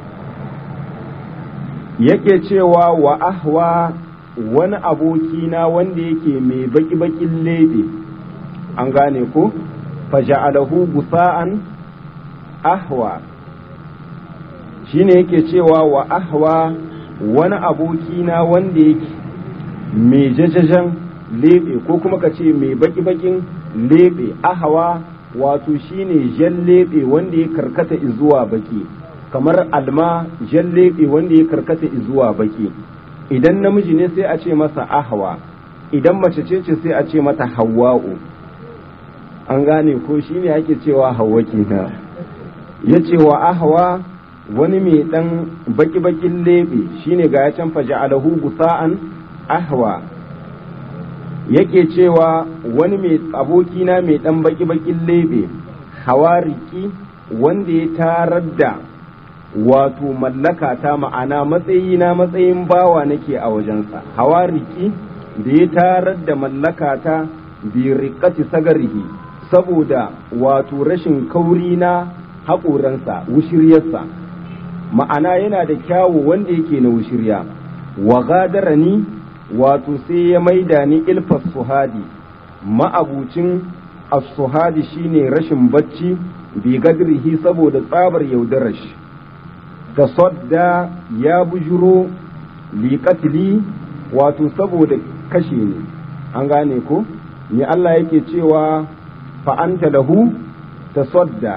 yake cewa wa ahwa wani abokina wanda yake mai baki-bakin lebe an gane ko faja'alahu gusa'an ahwa shine yake cewa wa ahwa wani abokina wanda yake mai jajajen lebe ko kuma ka ce mai baki-bakin lebe ahawa wato shine jan lebe wanda ya karkata zuwa baki kamar alma jan lebe wanda ya karkata zuwa baki idan namiji ne sai a ce masa ahawa idan mace ce sai a ce mata hawa'u an gane ko shine ake cewa hawa kenan yace wa ahawa wani mai dan baki-bakin lebe shine ga ya can faja'alahu gusa'an ahwa yake cewa wani mai abokina mai dan baki-bakin lebe hawariki wanda ya tarar da wato mallaka ta ma'ana matsayina matsayin bawa nake a wajensa hawariki da ya tarar da mallaka ta bi riqati sagarihi saboda wato rashin kauri na haƙoransa wushiryarsa ma'ana yana da kyawu wanda yake na wushirya wa gadarani wato sai ya maida ni ilfas suhadi ma'abucin as-suhadi shine rashin bacci bi gadrihi saboda tsabar yaudarar shi tasadda ya bujuro li qatli wato saboda kashe ni an gane ko ni Allah yake cewa fa anta lahu tasadda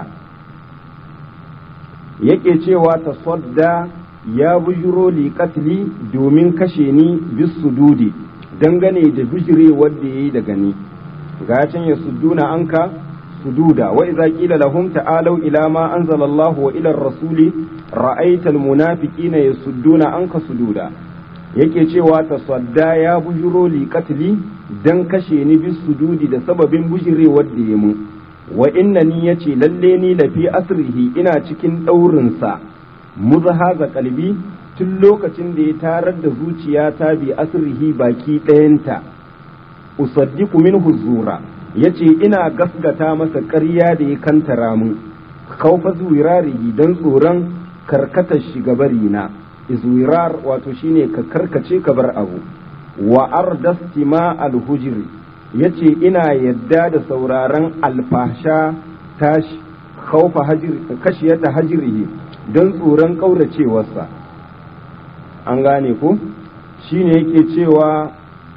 yake cewa tasadda ya bujuro li katli domin kashe ni bis sududi dangane da bijire wanda yayi daga ni ga can ya sudduna anka sududa wa idza qila lahum ta'alu ila ma anzalallahu wa ila ar-rasuli ra'aita al-munafiqina yasudduna anka sududa yake cewa tasadda ya bujuro li katli dan kashe ni bis sududi da sababin bijire wanda yayi mun wa innani yace lalle ni lafi asrihi ina cikin daurin sa muzhaza qalbi tun lokacin da ya tarar da zuciyata bi asrihi baki ɗayanta usaddiqu minhu zura yace ina gasgata masa ƙarya da ya kantara mu khawfa zuwirarihi dan tsoron karkatar shi gabarina izwirar wato shine ka karkace ka bar abu wa ardastima alhujri yace ina yadda da sauraron alfasha tashi khawfa hajri kashiyata hajrihi dan tsoron kauracewarsa an gane ko shine yake cewa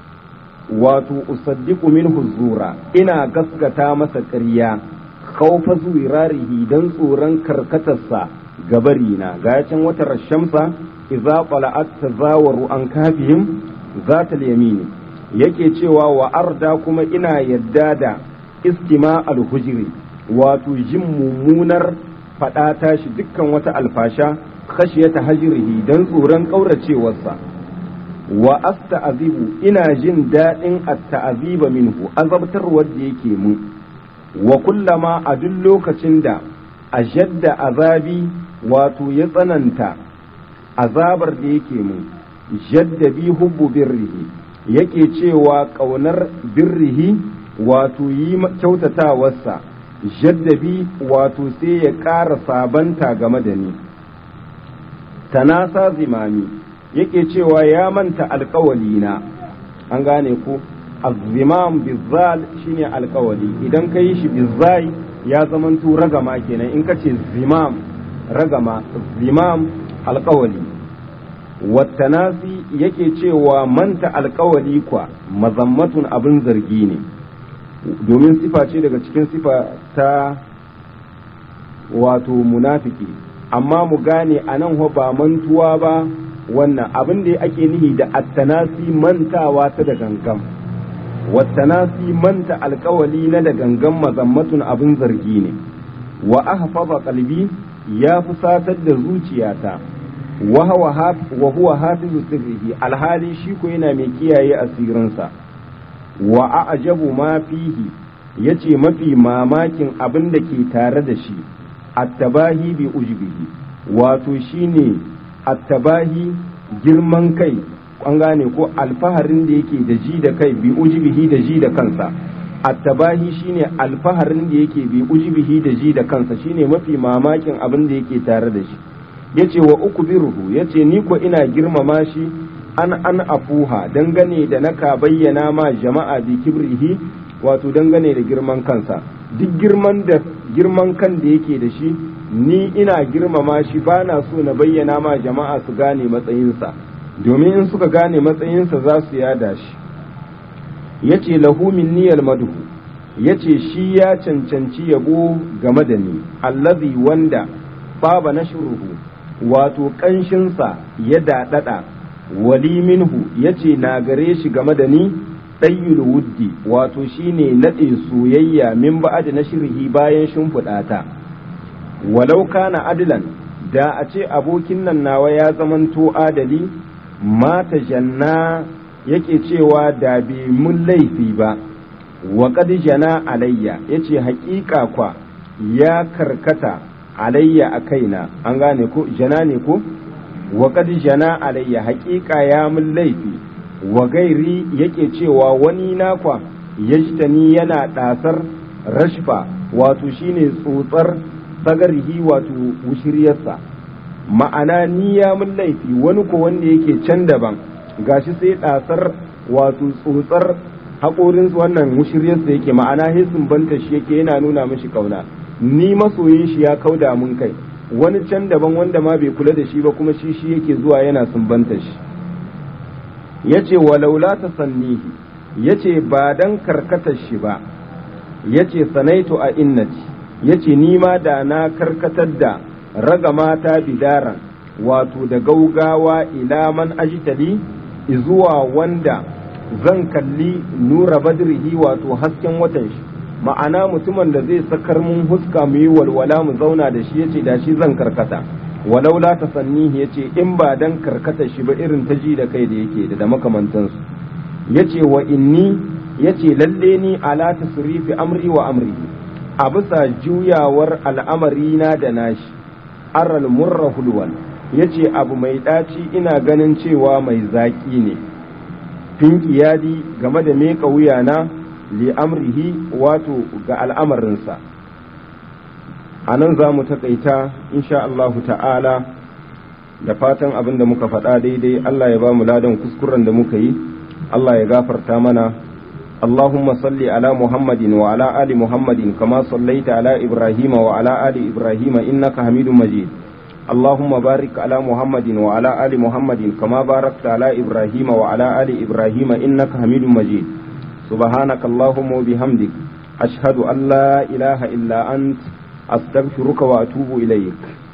wato usaddiqu minhu zura ina gaskata masa ƙarya khawfa zuwirarihi dan tsoron karkatarsa gabarina ga can wata shamsa idza qala'at tazawaru an kafihim zata yamini yake cewa wa arda kuma ina yadda da istima alhujri wato jin mummunar fada tashi dukkan wata alfasha khashiyata hajrihi dan tsoron kauracewarsa wa asta'azibu ina jin daɗin at-ta'aziba minhu azabtarwar da yake mu wa kullama a duk lokacin da ajadda azabi wato ya tsananta azabar da yake mu jaddabi hubbu birrihi yake cewa ƙaunar birrihi wato yi kyautatawarsa jaddabi wato sai ya ƙara sabanta game da ni tanasa zimami yake cewa ya manta alkawalina an gane ku azimam bizal shine alkawali idan ka yi shi bizai ya zamanto ragama kenan in ka ce zimam ragama zimam alkawali wattanasi yake cewa manta alkawali kwa mazammatun abin zargi ne domin sifa ce daga cikin sifa ta wato munafiki amma mu gane a nan ba mantuwa ba wannan abin da ake nihi da attanasi mantawa ta da gangan wattanasi manta alkawali na da gangan mazammatun abin zargi ne wa ahfaza qalbi ya fusatar da zuciyata wa huwa hafizu sirrihi alhali shi ko yana mai kiyaye asirinsa wa a'jabu ma fihi yace mafi mamakin abin da ke tare da shi attabahi bi ujbihi wato shine attabahi girman kai an gane ko alfaharin da yake da ji da kai bi ujbihi da ji da kansa attabahi shine alfaharin da yake bi ujbihi da ji da kansa shine mafi mamakin abin da yake tare da shi yace wa ukbiruhu yace ni ko ina girmama shi an afuha dangane da naka bayyana ma jama'a bi kibrihi wato dangane da girman kansa duk girman kan da yake da shi ni ina girmama shi ba na so na bayyana ma jama'a su gane matsayinsa domin in suka gane matsayinsa za su yada shi yace lahu minniyal madhu yace shi ya cancanci yabo game da ni allazi wanda baba nashruhu wato kanshinsa ya dadada wali minhu yace na gare shi game da ni ɗayyul wuddi wato shine naɗe soyayya min ba'ad nashrihi bayan shimfiɗa ta walau kana adilan da a ce abokin nan nawa ya zamanto adali mata janna yake cewa da bai mun laifi ba wa qad jana alayya yace haƙiƙa kwa ya karkata alayya a kaina an gane ko jana ne ko wa qad jana alayya haƙiƙa ya mun laifi wa gairi yake cewa wani nakwa yajtani yana ɗasar rashfa wato shine tsotsar sagarihi wato wushiriyarsa ma'ana ni ya mun laifi wani ko wanda yake can daban gashi sai ɗasar wato tsotsar haƙorin wannan wushiriyarsa yake ma'ana hisin banta shi yake yana nuna mishi kauna ni masoyin shi ya kauda mun kai wani can daban wanda ma bai kula da shi ba kuma shi yake zuwa yana sumbanta shi yace walaula tasannihi yace ba dan karkatar shi ba yace sanaitu a innati yace ni ma da na karkatar da ragamata bidaran wato da gaugawa ila man ajtali zuwa wanda zan kalli nura badrihi wato hasken watan shi ma'ana mutumin da zai sakar mun huska mu yi walwala mu zauna da shi yace da shi zan karkata walau la tasannihi yace in ba dan karkata shi ba irin ta ji da kai da yake da makamantansu yace wa inni yace lalle ni ala tasrifi amri wa amrihi a bisa juyawar al'amari na da nashi aral murra hulwan yace abu mai ɗaci ina ganin cewa mai zaƙi ne fin iyadi game da meka wuyana li amrihi wato ga al'amarinsa. A nan za mu taƙaita insha Allahu ta'ala, da fatan abin da muka faɗa daidai Allah ya ba mu ladan kuskuren da muka yi, Allah ya gafarta mana. Allahumma salli ala Muhammadin wa ala ali Muhammadin kama sallaita ala Ibrahim wa ala ali Ibrahim innaka Hamidum Majid. Allahumma barik ala Muhammadin wa ala ali Muhammadin kama barakta ala Ibrahim wa ala ali Ibrahim innaka Hamidum Majid. Subhanaka Allahumma wa bihamdik ashhadu an la ilaha illa ant astaghfiruka wa atubu ilayk.